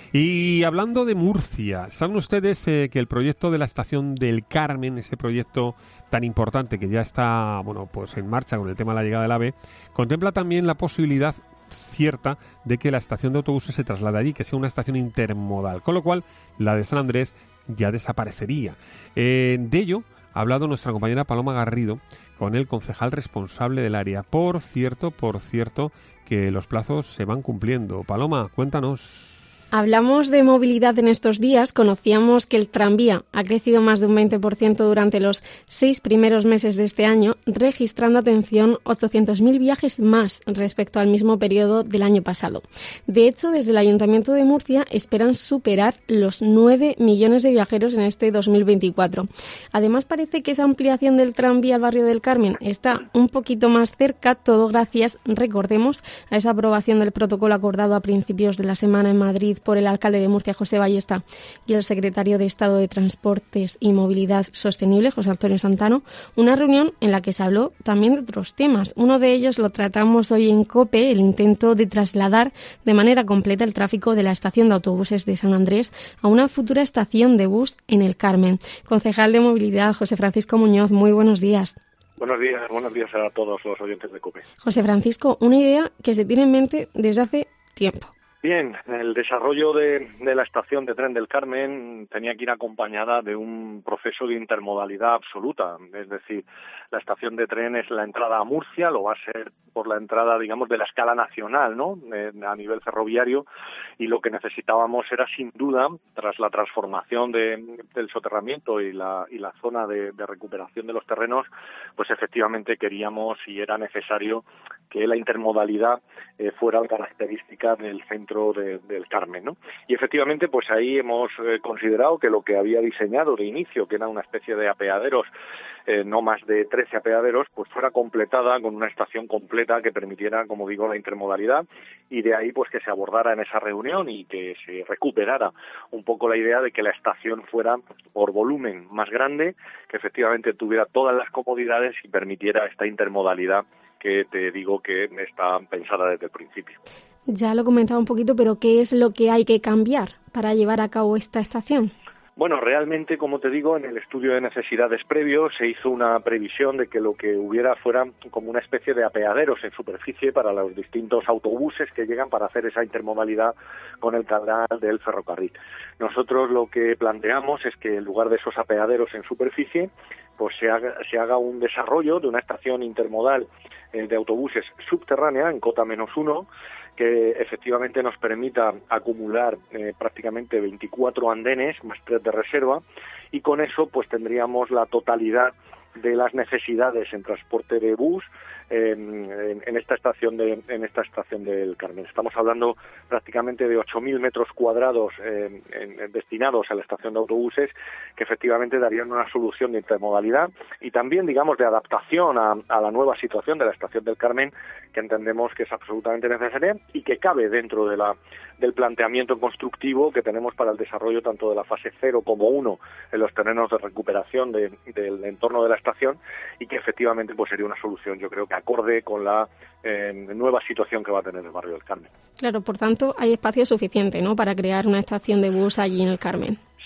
Y hablando de Murcia, ¿saben ustedes eh, que el proyecto de la Estación del Carmen, ese proyecto tan importante que ya está, bueno, pues en marcha con el tema de la llegada del AVE, contempla también la posibilidad cierta de que la estación de autobuses se traslade allí, que sea una estación intermodal, con lo cual la de San Andrés ya desaparecería. Eh, de ello ha hablado nuestra compañera Paloma Garrido con el concejal responsable del área. Por cierto, por cierto, que los plazos se van cumpliendo. Paloma, cuéntanos. Hablamos de movilidad en estos días. Conocíamos que el tranvía ha crecido más de un veinte por ciento durante los seis primeros meses de este año, registrando, atención, ochocientos mil viajes más respecto al mismo periodo del año pasado. De hecho, desde el Ayuntamiento de Murcia esperan superar los nueve millones de viajeros en este dos mil veinticuatro. Además, parece que esa ampliación del tranvía al barrio del Carmen está un poquito más cerca, todo gracias, recordemos, a esa aprobación del protocolo acordado a principios de la semana en Madrid por el alcalde de Murcia, José Ballesta, y el secretario de Estado de Transportes y Movilidad Sostenible, José Antonio Santano, una reunión en la que se habló también de otros temas. Uno de ellos lo tratamos hoy en COPE, el intento de trasladar de manera completa el tráfico de la estación de autobuses de San Andrés a una futura estación de bus en el Carmen. Concejal de Movilidad, José Francisco Muñoz, muy buenos días. Buenos días, buenos días a todos los oyentes de COPE. José Francisco, una idea que se tiene en mente desde hace tiempo. Bien, el desarrollo de, de la estación de tren del Carmen tenía que ir acompañada de un proceso de intermodalidad absoluta. Es decir, la estación de tren es la entrada a Murcia, lo va a ser por la entrada, digamos, de la escala nacional, ¿no?, eh, a nivel ferroviario, y lo que necesitábamos era, sin duda, tras la transformación de, del soterramiento y la, y la zona de, de recuperación de los terrenos, pues efectivamente queríamos y era necesario que la intermodalidad eh, fuera la característica del centro De, del Carmen, ¿no? Y efectivamente, pues ahí hemos eh, considerado que lo que había diseñado de inicio, que era una especie de apeaderos, eh, no más de trece apeaderos, pues fuera completada con una estación completa que permitiera, como digo, la intermodalidad, y de ahí pues que se abordara en esa reunión y que se recuperara un poco la idea de que la estación fuera por volumen más grande, que efectivamente tuviera todas las comodidades y permitiera esta intermodalidad que te digo que está pensada desde el principio. Ya lo comentaba un poquito, pero ¿qué es lo que hay que cambiar para llevar a cabo esta estación? Bueno, realmente, como te digo, en el estudio de necesidades previo se hizo una previsión de que lo que hubiera fuera como una especie de apeaderos en superficie para los distintos autobuses que llegan para hacer esa intermodalidad con el canal del ferrocarril. Nosotros lo que planteamos es que en lugar de esos apeaderos en superficie, pues se haga, se haga un desarrollo de una estación intermodal eh, de autobuses subterránea en cota menos uno, que efectivamente nos permita acumular eh, prácticamente veinticuatro andenes más tres de reserva, y con eso pues tendríamos la totalidad de las necesidades en transporte de bus eh, en, en esta estación de en esta estación del Carmen. Estamos hablando prácticamente de ocho mil metros cuadrados eh, en, destinados a la estación de autobuses, que efectivamente darían una solución de intermodalidad y también, digamos, de adaptación a, a la nueva situación de la estación del Carmen, que entendemos que es absolutamente necesaria y que cabe dentro de la del planteamiento constructivo que tenemos para el desarrollo tanto de la fase cero como uno en los terrenos de recuperación de, del entorno de la estación, y que efectivamente pues sería una solución, yo creo que acorde con la eh, nueva situación que va a tener el barrio del Carmen. Claro, por tanto, hay espacio suficiente, ¿no?, para crear una estación de bus allí en el Carmen.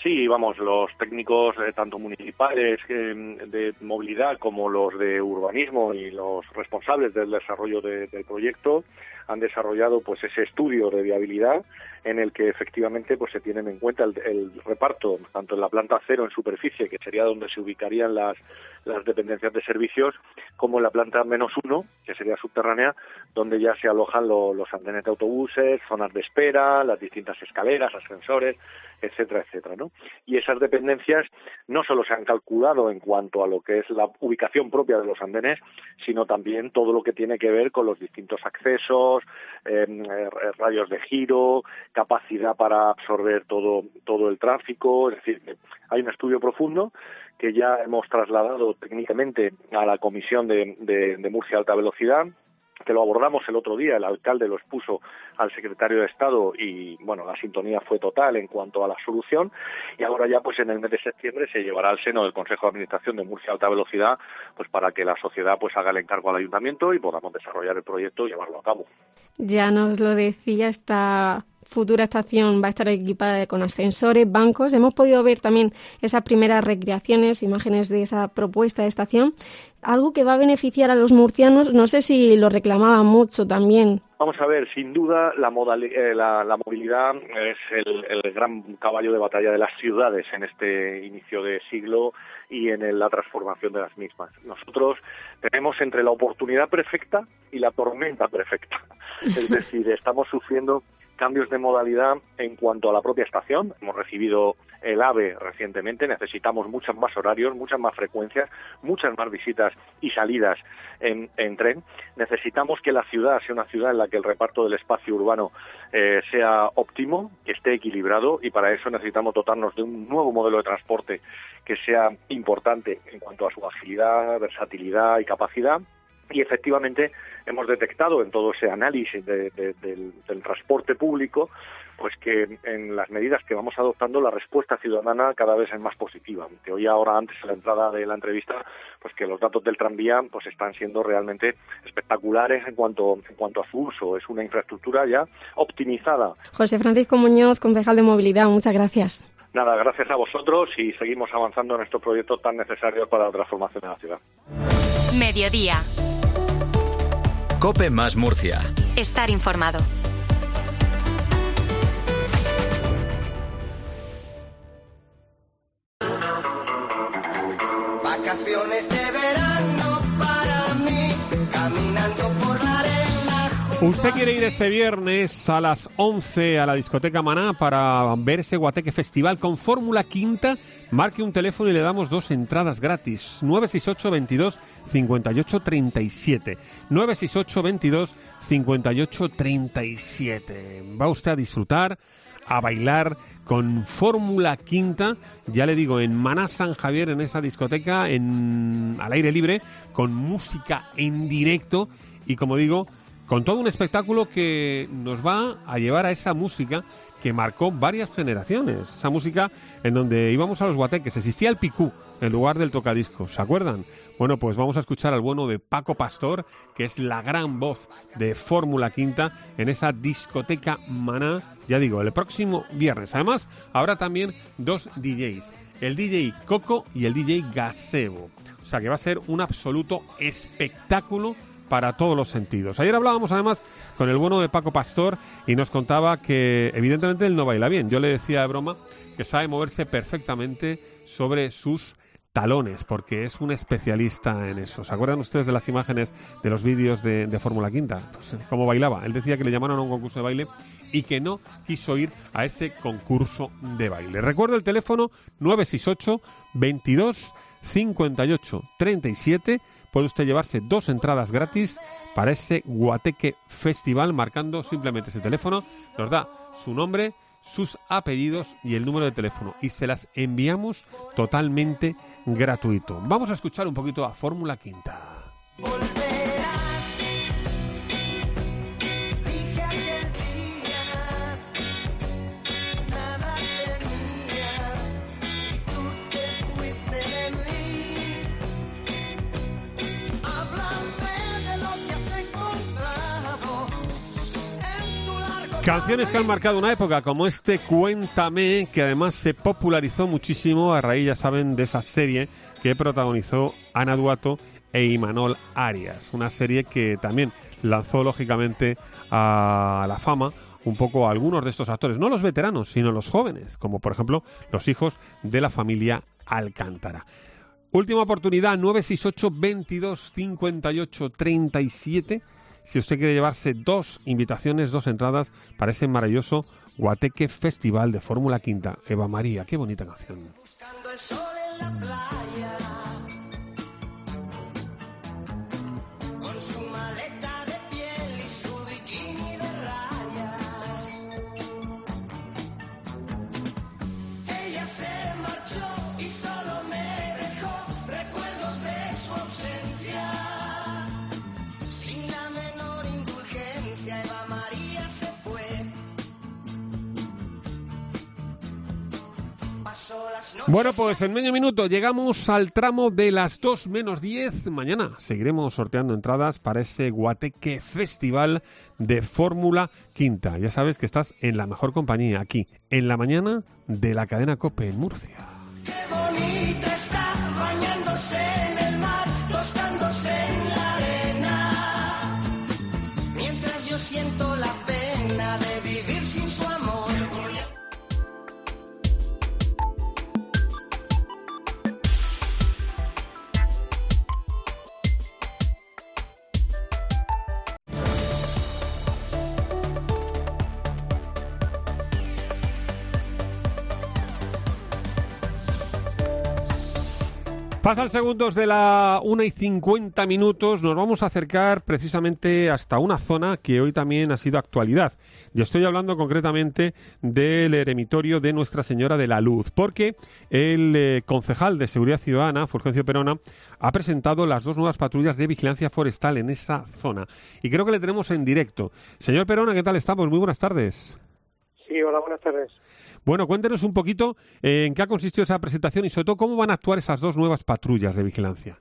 Sí, vamos, los técnicos eh, tanto municipales eh, de movilidad como los de urbanismo y los responsables del desarrollo de, del proyecto han desarrollado pues ese estudio de viabilidad en el que efectivamente pues se tienen en cuenta el, el reparto tanto en la planta cero en superficie, que sería donde se ubicarían las, las dependencias de servicios, como en la planta menos uno, que sería subterránea, donde ya se alojan lo, los andenes de autobuses, zonas de espera, las distintas escaleras, ascensores, etcétera, etcétera, ¿no? Y esas dependencias no solo se han calculado en cuanto a lo que es la ubicación propia de los andenes, sino también todo lo que tiene que ver con los distintos accesos, eh, radios de giro, capacidad para absorber todo todo el tráfico. Es decir, hay un estudio profundo que ya hemos trasladado técnicamente a la Comisión de, de, de Murcia Alta Velocidad, que lo abordamos el otro día, el alcalde lo expuso al secretario de Estado y, bueno, la sintonía fue total en cuanto a la solución, y ahora ya pues en el mes de septiembre se llevará al seno del Consejo de Administración de Murcia Alta Velocidad pues para que la sociedad pues haga el encargo al ayuntamiento y podamos desarrollar el proyecto y llevarlo a cabo. Ya nos lo decía, esta futura estación va a estar equipada con ascensores, bancos. Hemos podido ver también esas primeras recreaciones, imágenes de esa propuesta de estación. Algo que va a beneficiar a los murcianos, no sé si lo reclamaban mucho también. Vamos a ver, sin duda la, modali- eh, la, la movilidad es el, el gran caballo de batalla de las ciudades en este inicio de siglo y en el, la transformación de las mismas. Nosotros tenemos entre la oportunidad perfecta y la tormenta perfecta. Es decir, estamos sufriendo cambios de modalidad en cuanto a la propia estación. Hemos recibido el AVE recientemente, necesitamos muchos más horarios, muchas más frecuencias, muchas más visitas y salidas en, en tren. Necesitamos que la ciudad sea una ciudad en la que el reparto del espacio urbano eh, sea óptimo, que esté equilibrado, y para eso necesitamos dotarnos de un nuevo modelo de transporte que sea importante en cuanto a su agilidad, versatilidad y capacidad. Y efectivamente hemos detectado en todo ese análisis de, de, del, del transporte público pues que en las medidas que vamos adoptando la respuesta ciudadana cada vez es más positiva. Te oía ahora antes a la entrada de la entrevista pues que los datos del tranvía pues están siendo realmente espectaculares en cuanto en cuanto a su uso. Es una infraestructura ya optimizada. José Francisco Muñoz, concejal de Movilidad, muchas gracias. Nada, gracias a vosotros y seguimos avanzando en estos proyectos tan necesarios para la transformación de la ciudad. Mediodía. COPE más Murcia. Estar informado. Vacaciones de verano para mí, caminando por la arena. ¿Usted quiere ir este viernes a las once a la discoteca Maná para ver ese Guateque Festival con Fórmula Quinta? Marque un teléfono y le damos dos entradas gratis. nueve seis ocho veintidós cincuenta y ocho treinta y siete. nueve seis ocho veintidós cincuenta y ocho treinta y siete. Va usted a disfrutar, a bailar con Fórmula Quinta, ya le digo, en Maná San Javier, en esa discoteca, en al aire libre, con música en directo y, como digo, con todo un espectáculo que nos va a llevar a esa música que marcó varias generaciones. Esa música en donde íbamos a los guateques, existía el picú en lugar del tocadiscos, ¿se acuerdan? Bueno, pues vamos a escuchar al bueno de Paco Pastor, que es la gran voz de Fórmula Quinta en esa discoteca Maná, ya digo, el próximo viernes. Además, habrá también dos D Js, el D J Coco y el D J Gazebo. O sea que va a ser un absoluto espectáculo para todos los sentidos. Ayer hablábamos además con el bueno de Paco Pastor y nos contaba que evidentemente él no baila bien. Yo le decía de broma que sabe moverse perfectamente sobre sus talones, porque es un especialista en eso. ¿Se acuerdan ustedes de las imágenes de los vídeos de, de Fórmula Quinta? Pues, cómo bailaba. Él decía que le llamaron a un concurso de baile y que no quiso ir a ese concurso de baile. Recuerdo el teléfono nueve seis ocho veintidós cincuenta y ocho treinta y siete. Puede usted llevarse dos entradas gratis para ese Guateque Festival marcando simplemente ese teléfono. Nos da su nombre, sus apellidos y el número de teléfono y se las enviamos totalmente gratuito. Vamos a escuchar un poquito a Fórmula Quinta. Canciones que han marcado una época, como este Cuéntame, que además se popularizó muchísimo a raíz, ya saben, de esa serie que protagonizó Ana Duato e Imanol Arias. Una serie que también lanzó, lógicamente, a la fama un poco a algunos de estos actores, no los veteranos, sino los jóvenes, como por ejemplo los hijos de la familia Alcántara. Última oportunidad, nueve seis ocho, veintidós, cincuenta y ocho, treinta y siete. Si usted quiere llevarse dos invitaciones, dos entradas para ese maravilloso Guateque Festival de Fórmula Quinta. Eva María, qué bonita canción. Buscando el sol en la playa, con su maleta de piel y su bikini de rayas. Ella se marchó y solo me dejó recuerdos de su ausencia. Sin la menor indulgencia, Eva María se fue. Pasó las noches. Bueno, pues en medio minuto llegamos al tramo de las dos menos diez. Mañana seguiremos sorteando entradas para ese Guateque Festival de Fórmula Quinta. Ya sabes que estás en la mejor compañía, aquí, en la mañana de la cadena COPE en Murcia. Qué bonita está bañándose en el mar, tostándose en la arena, mientras yo siento la pena de vivir sin su amor. Pasan segundos de la una y cincuenta minutos, nos vamos a acercar precisamente hasta una zona que hoy también ha sido actualidad. Yo estoy hablando concretamente del eremitorio de Nuestra Señora de la Luz, porque el eh, concejal de Seguridad Ciudadana, Fulgencio Perona, ha presentado las dos nuevas patrullas de vigilancia forestal en esa zona. Y creo que le tenemos en directo. Señor Perona, ¿qué tal estamos? Muy buenas tardes. Sí, hola, buenas tardes. Bueno, cuéntenos un poquito eh, en qué ha consistido esa presentación y sobre todo cómo van a actuar esas dos nuevas patrullas de vigilancia.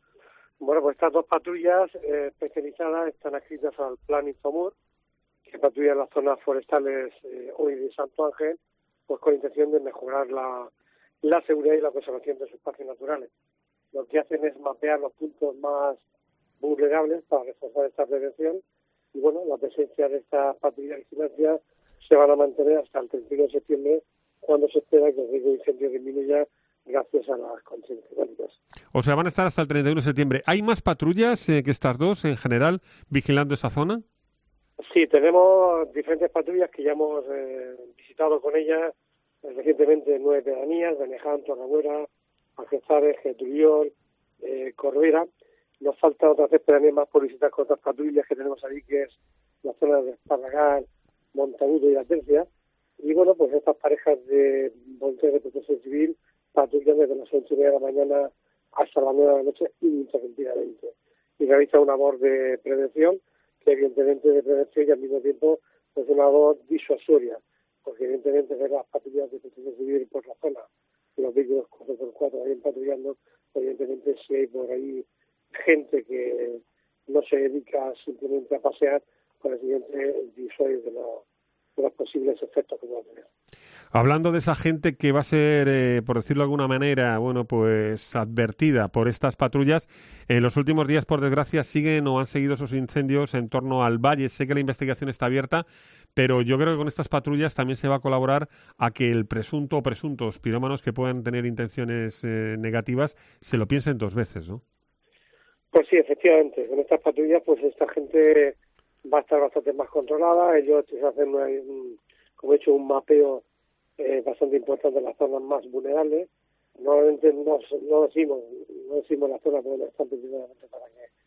Bueno, pues estas dos patrullas eh, especializadas están adscritas al Plan Infomur, que patrullan las zonas forestales eh, hoy de Santo Ángel, pues con intención de mejorar la, la seguridad y la conservación de sus espacios naturales. Lo que hacen es mapear los puntos más vulnerables para reforzar esta prevención y, bueno, la presencia de estas patrullas de vigilancia se van a mantener hasta el treinta y uno de septiembre, cuando se espera que el riesgo de incendio disminuya gracias a las condiciones climáticas. O sea, van a estar hasta el treinta y uno de septiembre. ¿Hay más patrullas eh, que estas dos en general vigilando esa zona? Sí, tenemos diferentes patrullas que ya hemos eh, visitado con ellas eh, recientemente en nueve pedanías: Beneján, Torrebuera, Algeciras, Geturiol, eh, Corbera. Nos faltan otras tres pedanías más por visitar con otras patrullas que tenemos ahí, que es la zona de Esparragal, Montagudo y La Tercia. Y bueno, pues estas parejas de voluntarios de protección civil patrullan desde las ocho y media de la mañana hasta las nueve de la noche ininterrumpidamente. Y realizan una labor de prevención, que evidentemente de prevención y al mismo tiempo pues una labor disuasoria, porque evidentemente ver las patrullas de protección civil por la zona y los vehículos cuatro por cuatro vayan patrullando, evidentemente si hay por ahí gente que no se dedica simplemente a pasear, por el siguiente disuadir de, lo, de los posibles efectos que va a tener. Hablando de esa gente que va a ser, eh, por decirlo de alguna manera, bueno, pues advertida por estas patrullas, en los últimos días, por desgracia, siguen o han seguido esos incendios en torno al valle. Sé que la investigación está abierta, pero yo creo que con estas patrullas también se va a colaborar a que el presunto o presuntos pirómanos que puedan tener intenciones eh, negativas se lo piensen dos veces, ¿no? Pues sí, efectivamente. Con estas patrullas, pues esta gente va a estar bastante más controlada. Ellos hacen, una, un, como he dicho, un mapeo eh, bastante importante en las zonas más vulnerables. Normalmente no, no decimos no decimos las zonas, pero no están precisamente para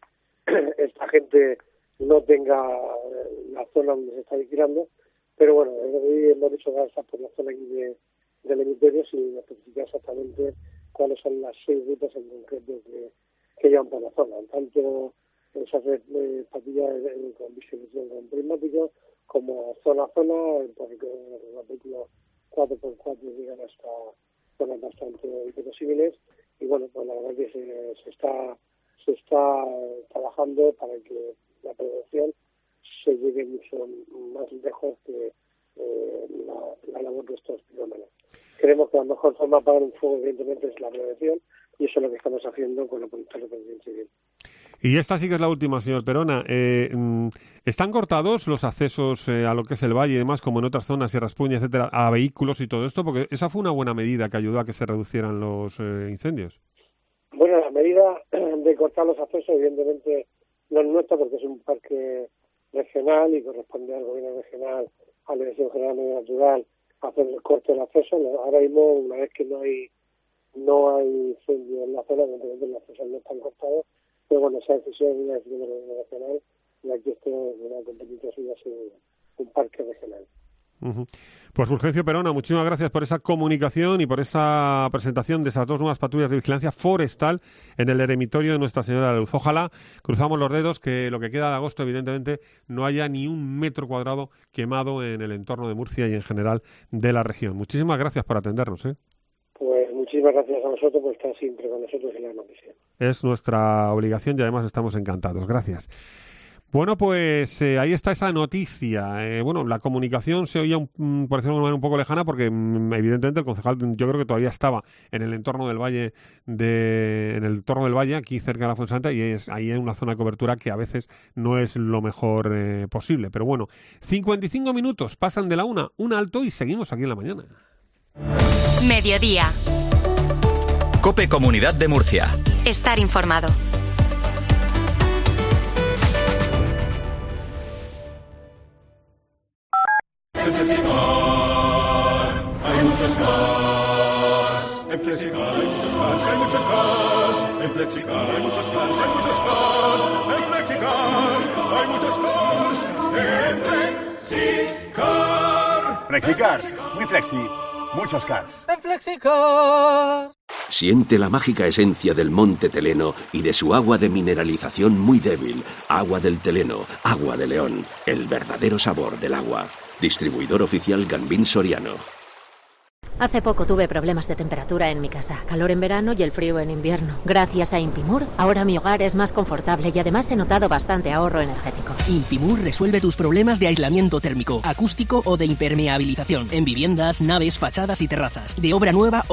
que esta gente no tenga la zona donde se está vigilando. Pero bueno, hoy hemos dicho que está por la zona aquí de, del hemisferio sin especificar exactamente cuáles son las seis rutas en concreto que, que llevan por la zona. Tanto se hace eh, patrullas eh, con visibilización con prismáticos, como zona a zona, porque los vehículos cuatro por cuatro llegan hasta zonas bastante irreversibles. Y bueno, pues la verdad que se, se está se está trabajando para que la prevención se llegue mucho más lejos que eh, la, la labor de estos pirómanos. Creemos que la mejor forma para apagar un fuego, evidentemente, es la prevención, y eso es lo que estamos haciendo con la Policía de Protección Civil. Y esta sí que es la última, señor Perona. Eh, ¿Están cortados los accesos eh, a lo que es el valle y demás, como en otras zonas, Sierra Espuña, etcétera, a vehículos y todo esto? Porque esa fue una buena medida que ayudó a que se reducieran los eh, incendios. Bueno, la medida de cortar los accesos, evidentemente, no es nuestra, porque es un parque regional y corresponde al gobierno regional, a la Dirección General de Medio Natural, hacer el corte del acceso. Ahora mismo, una vez que no hay no hay incendio en la zona, evidentemente los accesos no están cortados, pero bueno, esa decisión es una decisión del gobierno regional, y aquí esto es una competencia suya, es un, un parque regional. Uh-huh. Pues Fulgencio Perona, muchísimas gracias por esa comunicación y por esa presentación de esas dos nuevas patrullas de vigilancia forestal en el eremitorio de Nuestra Señora de la Luz. Ojalá, cruzamos los dedos, que lo que queda de agosto, evidentemente, no haya ni un metro cuadrado quemado en el entorno de Murcia y en general de la región. Muchísimas gracias por atendernos, ¿eh? Pues muchísimas gracias a vosotros por estar siempre con nosotros en la noticia. Es nuestra obligación y además estamos encantados. Gracias. Bueno, pues eh, ahí está esa noticia. Eh, bueno, la comunicación se oía, un, por decirlo de una manera, un poco lejana, porque mm, evidentemente el concejal, yo creo que todavía estaba en el entorno del valle, de, en el entorno del valle, aquí cerca de la Fuensanta, y es ahí en una zona de cobertura que a veces no es lo mejor eh, posible. Pero bueno, cincuenta y cinco minutos pasan de la una, un alto y seguimos aquí en la mañana. Mediodía. COPE Comunidad de Murcia. Estar informado. En Flexicar hay muchos cars. En Flexicar hay muchos cars, hay muchos cars. En Flexicar hay muchos cars, hay muchos cars. En Flexicar hay muchos cars. En Flexicar. Flexicar, muy flexi, muchos cars. En Flexicar. Siente la mágica esencia del Monte Teleno y de su agua de mineralización muy débil. Agua del Teleno, agua de León, el verdadero sabor del agua. Distribuidor oficial Gambín Soriano. Hace poco tuve problemas de temperatura en mi casa, calor en verano y el frío en invierno. Gracias a Impimur, ahora mi hogar es más confortable y además he notado bastante ahorro energético. Impimur resuelve tus problemas de aislamiento térmico, acústico o de impermeabilización en viviendas, naves, fachadas y terrazas, de obra nueva o